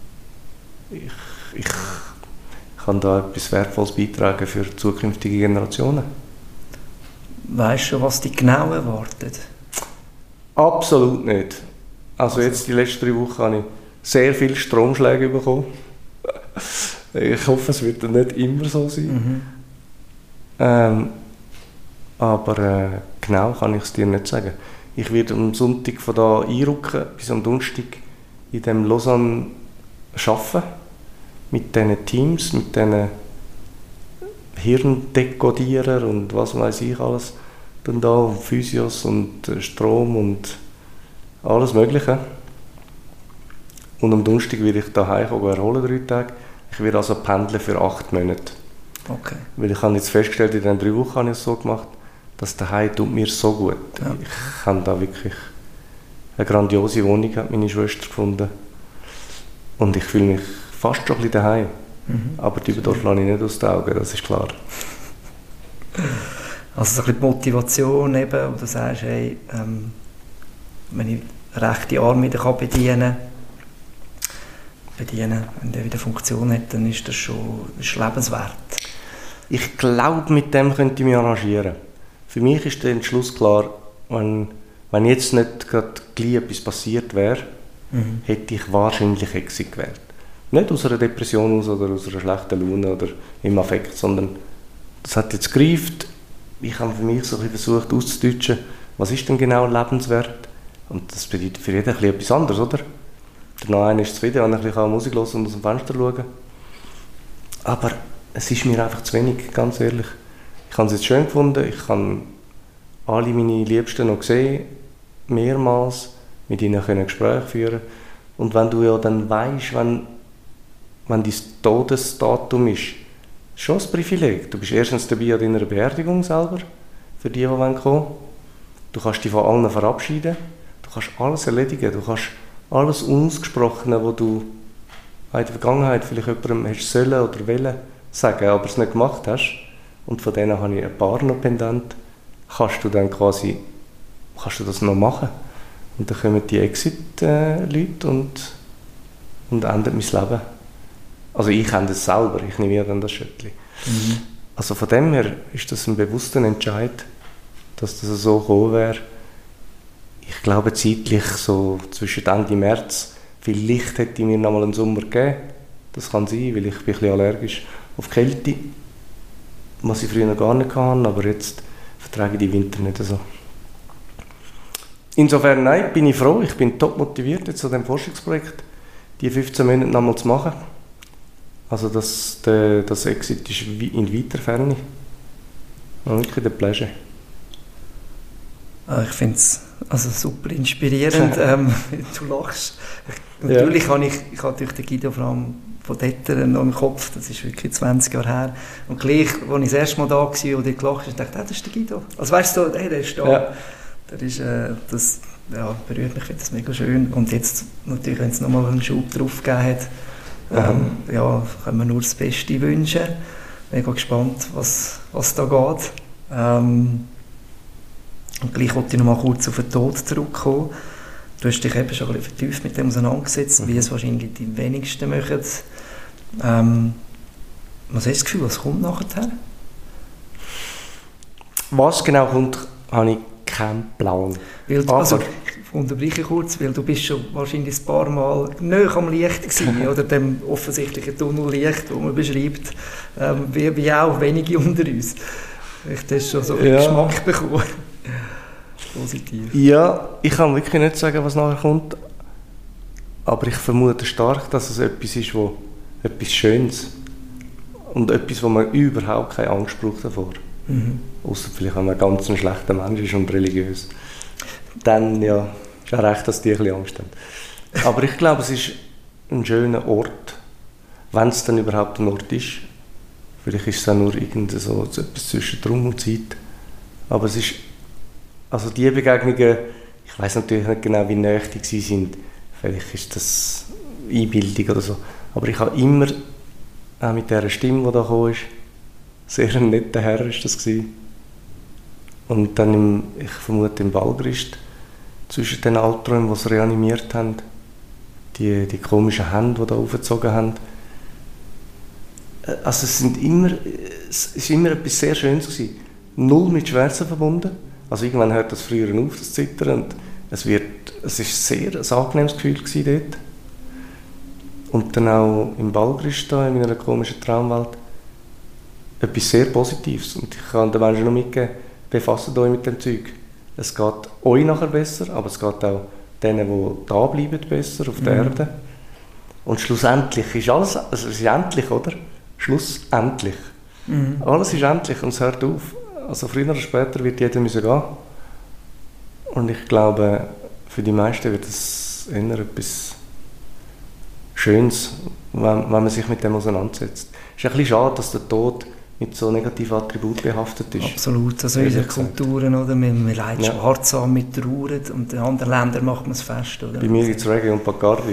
ich kann da etwas Wertvolles beitragen für zukünftige Generationen. Weißt du schon, was dich genau erwartet? Absolut nicht. Also jetzt die letzten 3 Wochen habe ich sehr viele Stromschläge bekommen. Ich hoffe, es wird dann nicht immer so sein. Aber genau kann ich es dir nicht sagen. Ich werde am Sonntag von da einrücken, bis am Donnerstag in dem Lausanne arbeiten. Mit diesen Teams, mit diesen Hirndekodierern und was weiß ich alles. Dann da und Physios und Strom und alles Mögliche. Und am Donnerstag werde ich daheim erholen 3 Tage. Ich werde also pendeln für 8 Monate. Okay. Weil ich habe jetzt festgestellt, in diesen 3 Wochen habe ich es so gemacht, dass daheim tut mir so gut. Ja. Ich habe da wirklich eine grandiose Wohnung, hat meine Schwester gefunden. Und ich fühle mich fast schon ein bisschen daheim. Aber die Überdorf lasse ich nicht aus den Augen, das ist klar. Also so ein bisschen die Motivation eben, wo du sagst, hey, wenn ich rechte Arme wieder bedienen kann, wenn der wieder Funktion hat, dann ist das schon lebenswert. Ich glaube, mit dem könnte ich mich arrangieren. Für mich ist der Entschluss klar, wenn jetzt nicht gerade gleich etwas passiert wäre, hätte ich wahrscheinlich Exit gewählt. Nicht aus einer Depression aus oder aus einer schlechten Laune oder im Affekt, sondern das hat jetzt gereift. Ich habe für mich so ein bisschen versucht auszudeutschen, was ist denn genau lebenswert? Und das bedeutet für jeden etwas anderes, oder? Der eine ist zufrieden, wenn er ein bisschen Musik hören und aus dem Fenster schauen. Aber es ist mir einfach zu wenig, ganz ehrlich. Ich habe es jetzt schön gefunden, ich habe alle meine Liebsten noch gesehen, mehrmals, mit ihnen können Gespräche führen. Und wenn du ja dann weisst, wenn dein Todesdatum ist schon ein Privileg. Du bist erstens dabei an deiner Beerdigung selber, für die kommen wollen. Du kannst dich von allen verabschieden, du kannst alles erledigen, du kannst alles Unausgesprochene, was du in der Vergangenheit vielleicht jemandem hast sollen oder wollen sagen, aber es nicht gemacht hast. Und von denen habe ich ein paar noch pendent. Kannst du das noch machen. Und dann kommen die Exit-Leute und ändern mein Leben. Also ich kenne das selber, ich nehme ja dann das Schöttli. Also von dem her ist das ein bewusster Entscheid, dass das so gekommen wäre. Ich glaube zeitlich so zwischen Ende März, vielleicht hätte ich mir noch mal einen Sommer gegeben. Das kann sein, weil ich bin ein bisschen allergisch auf Kälte, was ich früher gar nicht hatte, aber jetzt vertrage ich die Winter nicht so. Insofern nein, bin ich froh, ich bin top motiviert jetzt an diesem Forschungsprojekt, die 15 Monate noch mal zu machen. Also das Exit ist in weiter Ferne. Wirklich der Pleasure. Ich finde es also super inspirierend. Du lachst. Natürlich habe ich durch den Guido vor allem von dort noch im Kopf, das ist wirklich 20 Jahre her. Und gleich, als ich das erste Mal da war und dort gelacht habe, dachte ich, das ist der Guido. Also weißt du, der ist da. Ja. Das berührt mich, finde das mega schön. Und jetzt, natürlich, wenn es nochmal einen Schub drauf gegeben hat, können wir nur das Beste wünschen. Mega gespannt, was da geht. Und gleich wollte ich noch mal kurz auf den Tod zurückkommen. Du hast dich eben schon ein bisschen vertieft mit dem auseinandergesetzt, wie es wahrscheinlich die wenigsten machen. Was hast du das Gefühl, was kommt nachher? Was genau kommt, habe ich keinen Plan. Also, ich unterbreche kurz, weil du bist schon wahrscheinlich ein paar Mal näher am Licht gewesen, oder dem offensichtlichen Tunnellicht, das man beschreibt, wie auch wenige unter uns. Du hast schon so einen Geschmack bekommen. Positiv. Ja, ich kann wirklich nicht sagen, was nachher kommt, aber ich vermute stark, dass es etwas ist, etwas Schönes und etwas, wo man überhaupt keine Angst braucht davor. Ausser vielleicht, wenn man ganz ein schlechter Mensch ist und religiös. Dann ist auch recht, dass die ein bisschen Angst haben. Aber ich glaube, es ist ein schöner Ort, wenn es dann überhaupt ein Ort ist. Vielleicht ist es auch nur so etwas zwischen Traum und Zeit. Aber es ist, also die Begegnungen, ich weiss natürlich nicht genau, wie nahe die waren. Vielleicht ist das Einbildung oder so. Aber ich habe immer, auch mit dieser Stimme, die da kam, sehr ein netter Herr war das gewesen. Und dann, ich vermute, im Walgrist, zwischen den Alträumen, die sie reanimiert haben, die komischen Hände, die da aufgezogen haben. Also es ist immer etwas sehr Schönes gewesen. Null mit Schmerzen verbunden. Also irgendwann hört das früher auf, das Zittern. Und es war sehr ein angenehmes Gefühl gewesen dort. Und dann auch im Walgrist, in meiner komischen Traumwelt, etwas sehr Positives. Und ich kann den Menschen noch mitgeben, befasst euch mit dem Zeug. Es geht euch nachher besser, aber es geht auch denen, die da bleiben, besser auf der Erde. Und schlussendlich ist alles, also es ist endlich, oder? Schlussendlich. Alles ist endlich und es hört auf. Also früher oder später wird jeder müssen gehen. Und ich glaube, für die meisten wird es eher etwas Schönes, wenn man sich mit dem auseinandersetzt. Es ist ein bisschen schade, dass der Tod mit so negativen Attributen behaftet ist. Absolut, also in unseren Kulturen, oder? Man leidet schwarz an, mit trauern und in anderen Ländern macht man es fest. Oder? Bei mir gibt es Reggae und Bacardi.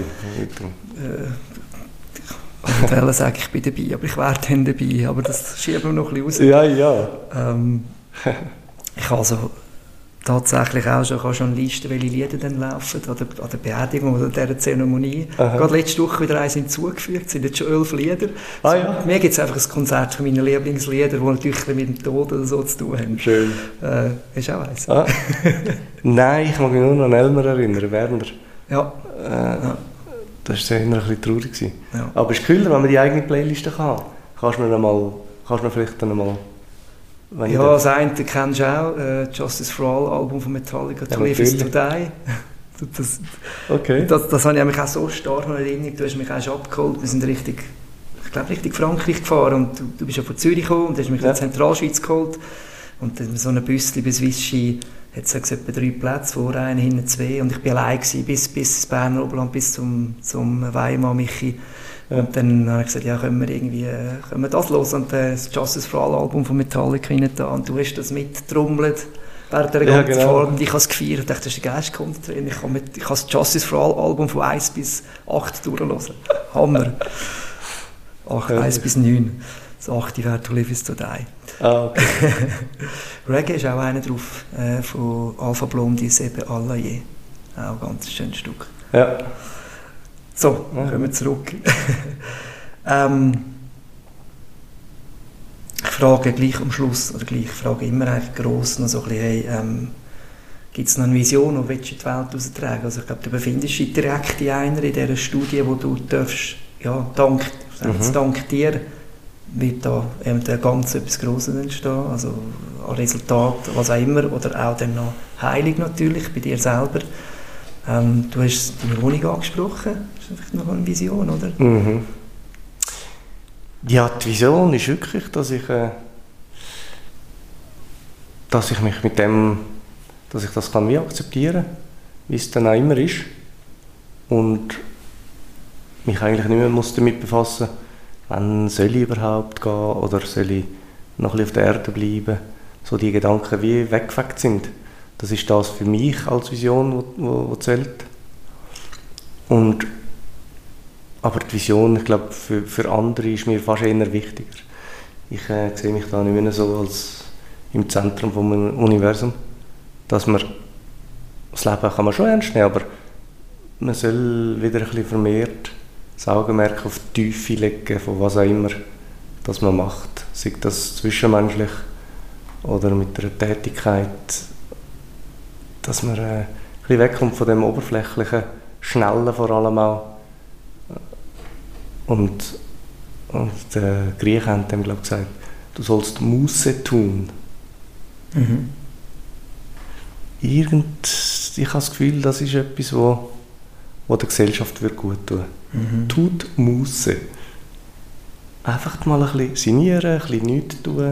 Ich wollte sagen, ich bin dabei, aber ich wäre dann dabei, aber das schieben wir noch ein bisschen raus. Ja. Ich habe also tatsächlich auch schon Listen, welche Lieder dann laufen, an der Beerdigung oder dieser Zeremonie. Gerade letzte Woche wieder eins hinzugefügt, es sind jetzt schon 11 Lieder. Ja. Mir gibt es einfach ein Konzert von meinen Lieblingslieder, die natürlich mit dem Tod oder so zu tun haben. Schön. Hast du auch eins? Nein, ich mag mich nur an Elmer erinnern, Werner. Ja. Das war eher ein bisschen traurig. Ja. Aber es ist cooler, wenn man die eigene Playliste kann. Kannst du mir vielleicht dann mal... Ja, das eine kennst du auch, Justice for All Album von Metallica, To Live Is To Die. Das habe ich mich auch so stark noch in Erinnerung. Du hast mich auch schon abgeholt. Wir sind richtig Frankreich gefahren und du bist ja von Zürich gekommen und hast mich in die Zentralschweiz geholt. Und dann so ein Büsschen bis Vichy hat es etwa 3 Plätze, vor einen, hinten 2 und ich war allein bis ins Berner Oberland, bis zum Weimar Michi. Ja. Und dann habe ich gesagt, ja, können wir das hören und das Justice for All Album von Metallica rein da und du hast das mittrommelt während der ganzen Fahrt und ich habe es gefeiert. Ich dachte, das ist ein Geistkonter. Ich kann das Justice for All Album von 1 bis 8 durchhören. Hammer. 1 bis 9. Das 8 wäre To Live Is To Die. Okay. Reggae ist auch einer drauf, von Alpha Blondy, eben Allaye. auch ein ganz schönes Stück. Ja. So, kommen wir zurück. Ich frage gleich am Schluss, oder gleich, ich frage immer eigentlich gross noch so ein bisschen, hey, gibt es noch eine Vision, die willst du in die Welt raustragen? Also ich glaube, du befindest dich direkt in einer, in dieser Studie, wo du darfst, ja, dank dir wird da eben ganz etwas Grosses entstehen, also ein Resultat, was auch immer, oder auch dann noch Heilung natürlich, bei dir selber. Du hast deine Wohnung angesprochen, das ist einfach noch eine Vision, oder? Mhm. Ja, die Vision ist wirklich, dass ich mich mit dem, dass ich das kann wie akzeptieren kann, wie es dann auch immer ist, und mich eigentlich nicht mehr damit befassen muss, wann soll ich überhaupt gehen oder soll ich noch ein bisschen auf der Erde bleiben. So die Gedanken wie weggefegt sind. Das ist das für mich als Vision, wo zählt. Aber die Vision, ich glaube, für andere ist mir fast eher wichtiger. Ich sehe mich da nicht mehr so als im Zentrum des Universums. Dass man das Leben kann man schon ernst nehmen, aber man soll wieder ein bisschen vermehrt das Augenmerk auf die Tiefe legen, von was auch immer das man macht. Sei das zwischenmenschlich oder mit einer Tätigkeit, dass man ein bisschen wegkommt von dem Oberflächlichen, Schnellen vor allem auch. Und die Griechen haben dem, glaube ich, gesagt, du sollst Muße tun. Mhm. Ich habe das Gefühl, das ist etwas, wo der Gesellschaft gut tun würde. Mhm. Tut Muße. Einfach mal ein bisschen sinnieren, ein bisschen nichts tun,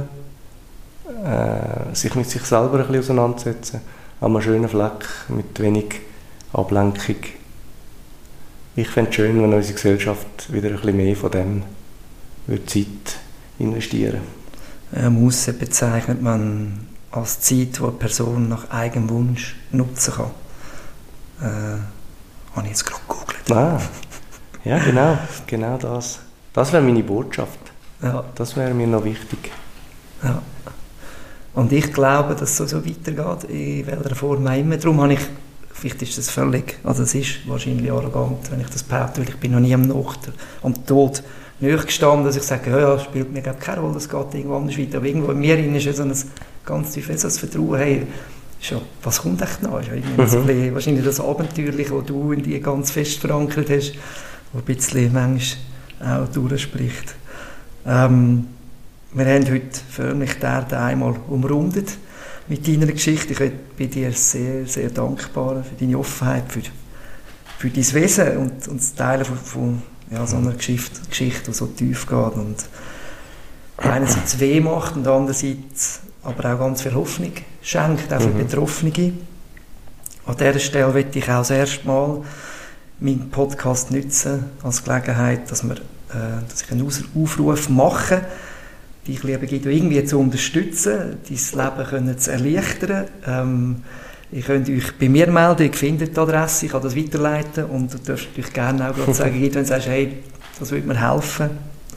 sich mit sich selber ein bisschen auseinandersetzen, an einem schönen Fleck, mit wenig Ablenkung. Ich fände es schön, wenn unsere Gesellschaft wieder ein bisschen mehr von dem Zeit investieren würde. Muße bezeichnet man als Zeit, die eine Person nach eigenem Wunsch nutzen kann. Habe ich jetzt gerade gegoogelt. Ah, ja, genau das. Das wäre meine Botschaft. Ja. Das wäre mir noch wichtig. Ja. Und ich glaube, dass es so weitergeht, in welcher Form auch immer. Darum habe ich, vielleicht ist das völlig, also es ist wahrscheinlich arrogant, wenn ich das behaupte, weil ich bin noch nie am Tod nahe gestanden, dass ich sage, ja, spielt mir keine Rolle, es geht irgendwo anders weiter. Aber irgendwo in mir ist ja so ein ganz tiefes Vertrauen, hey, was kommt echt noch? Ist ja so ein bisschen, wahrscheinlich das Abenteuerliche, das du in dir ganz fest verankert hast, das ein bisschen manchmal auch durchspricht. Wir haben heute förmlich die Erde einmal umrundet mit deiner Geschichte. Ich bin dir sehr, sehr dankbar für deine Offenheit, für dein Wesen und das Teilen von so einer Geschichte, die so tief geht und einerseits weh macht und andererseits aber auch ganz viel Hoffnung schenkt, auch für Betroffene. An dieser Stelle möchte ich auch das erste Mal meinen Podcast nutzen als Gelegenheit, dass ich einen Aufruf mache, dich, lieber Guido, irgendwie zu unterstützen, dein Leben zu erleichtern. Ihr könnt euch bei mir melden, ihr findet die Adresse, ich kann das weiterleiten und du darfst natürlich gerne auch sagen, Guido, wenn du sagst, hey, das würde mir helfen.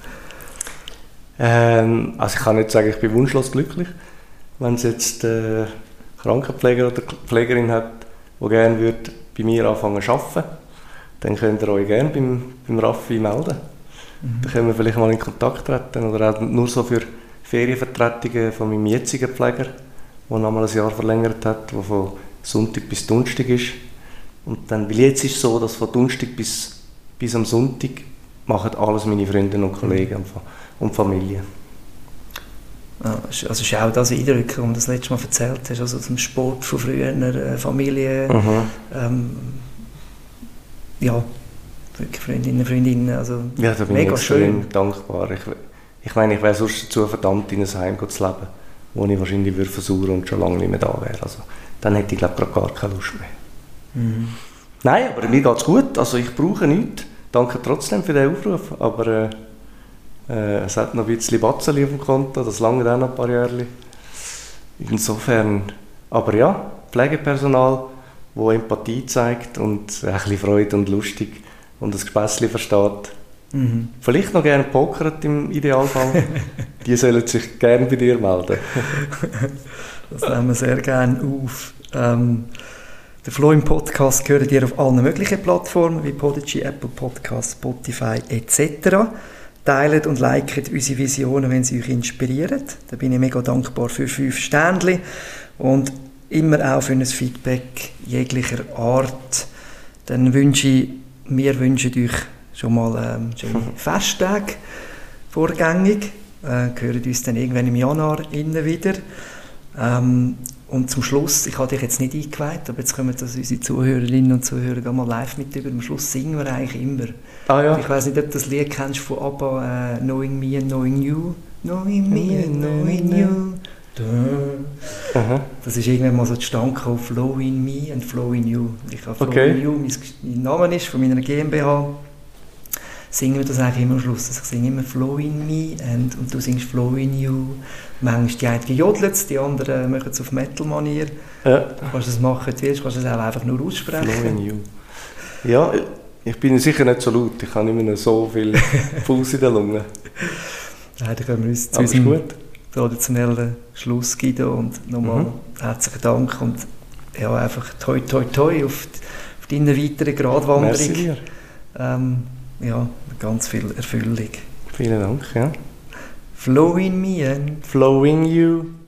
Also ich kann nicht sagen, ich bin wunschlos glücklich. Wenn es jetzt Krankenpfleger oder Pflegerin hat, die gerne würde bei mir anfangen zu arbeiten, dann könnt ihr euch gerne beim Raffi melden. Dann können wir vielleicht mal in Kontakt treten oder auch nur so für Ferienvertretungen von meinem jetzigen Pfleger, der noch mal ein Jahr verlängert hat, der von Sonntag bis Donnerstag ist. Und dann, weil jetzt ist es so, dass von Donnerstag bis am Sonntag machen alles meine Freunde und Kollegen und Familie. Also ist auch das eindrücklich, was du das letzte Mal erzählt hast, also zum Sport von früher, Familie, ja, wirklich Freundinnen, also ja, da bin mega ich extrem schön. Dankbar. Ich meine, ich wäre sonst dazu verdammt, in ein Heim zu leben, wo ich wahrscheinlich versuchen und schon lange nicht mehr da wäre. Also, dann hätte ich, glaube ich, gar keine Lust mehr. Mhm. Nein, aber mir geht es gut, also ich brauche nichts. Danke trotzdem für den Aufruf, aber es hat noch ein bisschen Batzeli auf dem Konto, das lange dann noch ein paar Jahre. Insofern, aber ja, Pflegepersonal, das Empathie zeigt und ein bisschen Freude und lustig und das Gespässchen versteht. Mhm. Vielleicht noch gerne pokert im Idealfall. Die sollen sich gerne bei dir melden. Das nehmen wir sehr gerne auf. Der Flow im Podcast gehört ihr auf allen möglichen Plattformen wie Podigy, Apple Podcasts, Spotify etc. Teilt und liket unsere Visionen, wenn sie euch inspirieren. Da bin ich mega dankbar für 5 Sternchen und immer auch für ein Feedback jeglicher Art. Dann wir wünschen euch schon mal schöne Festtage vorgängig. Hören uns dann irgendwann im Januar wieder. Und zum Schluss, ich habe dich jetzt nicht eingeweiht, aber jetzt kommen das unsere Zuhörerinnen und Zuhörer mal live mit über. Am Schluss singen wir eigentlich immer. Ah, ja. Ich weiss nicht, ob du das Lied kennst von ABBA, Knowing Me and Knowing You. Knowing Me and Knowing You. Aha. Das ist irgendwann mal so zustande gekommen, Flow in Me and Flow in You. Ich habe Flow in You, mein Name ist von meiner GmbH. Singen wir das eigentlich immer am Schluss. Also ich singe immer Flow in Me und du singst Flow in You. Manchmal die einen jodelt es, die anderen machen es auf Metal-Manier. Ja. Du kannst es machen, wie du willst, kannst es auch einfach nur aussprechen. Flow in You. Ja, ich bin sicher nicht so laut. Ich habe nicht mehr so viel Fuß in der Lunge. Nein, dann können wir uns zu Aber ist unserem gut. traditionellen Schluss geben und nochmal herzlichen Dank und ja, einfach toi toi toi auf deine weitere Gratwanderung. Merci dir. Ja, ganz viel Erfüllung. Vielen Dank, ja. Flow in me and Flow in You.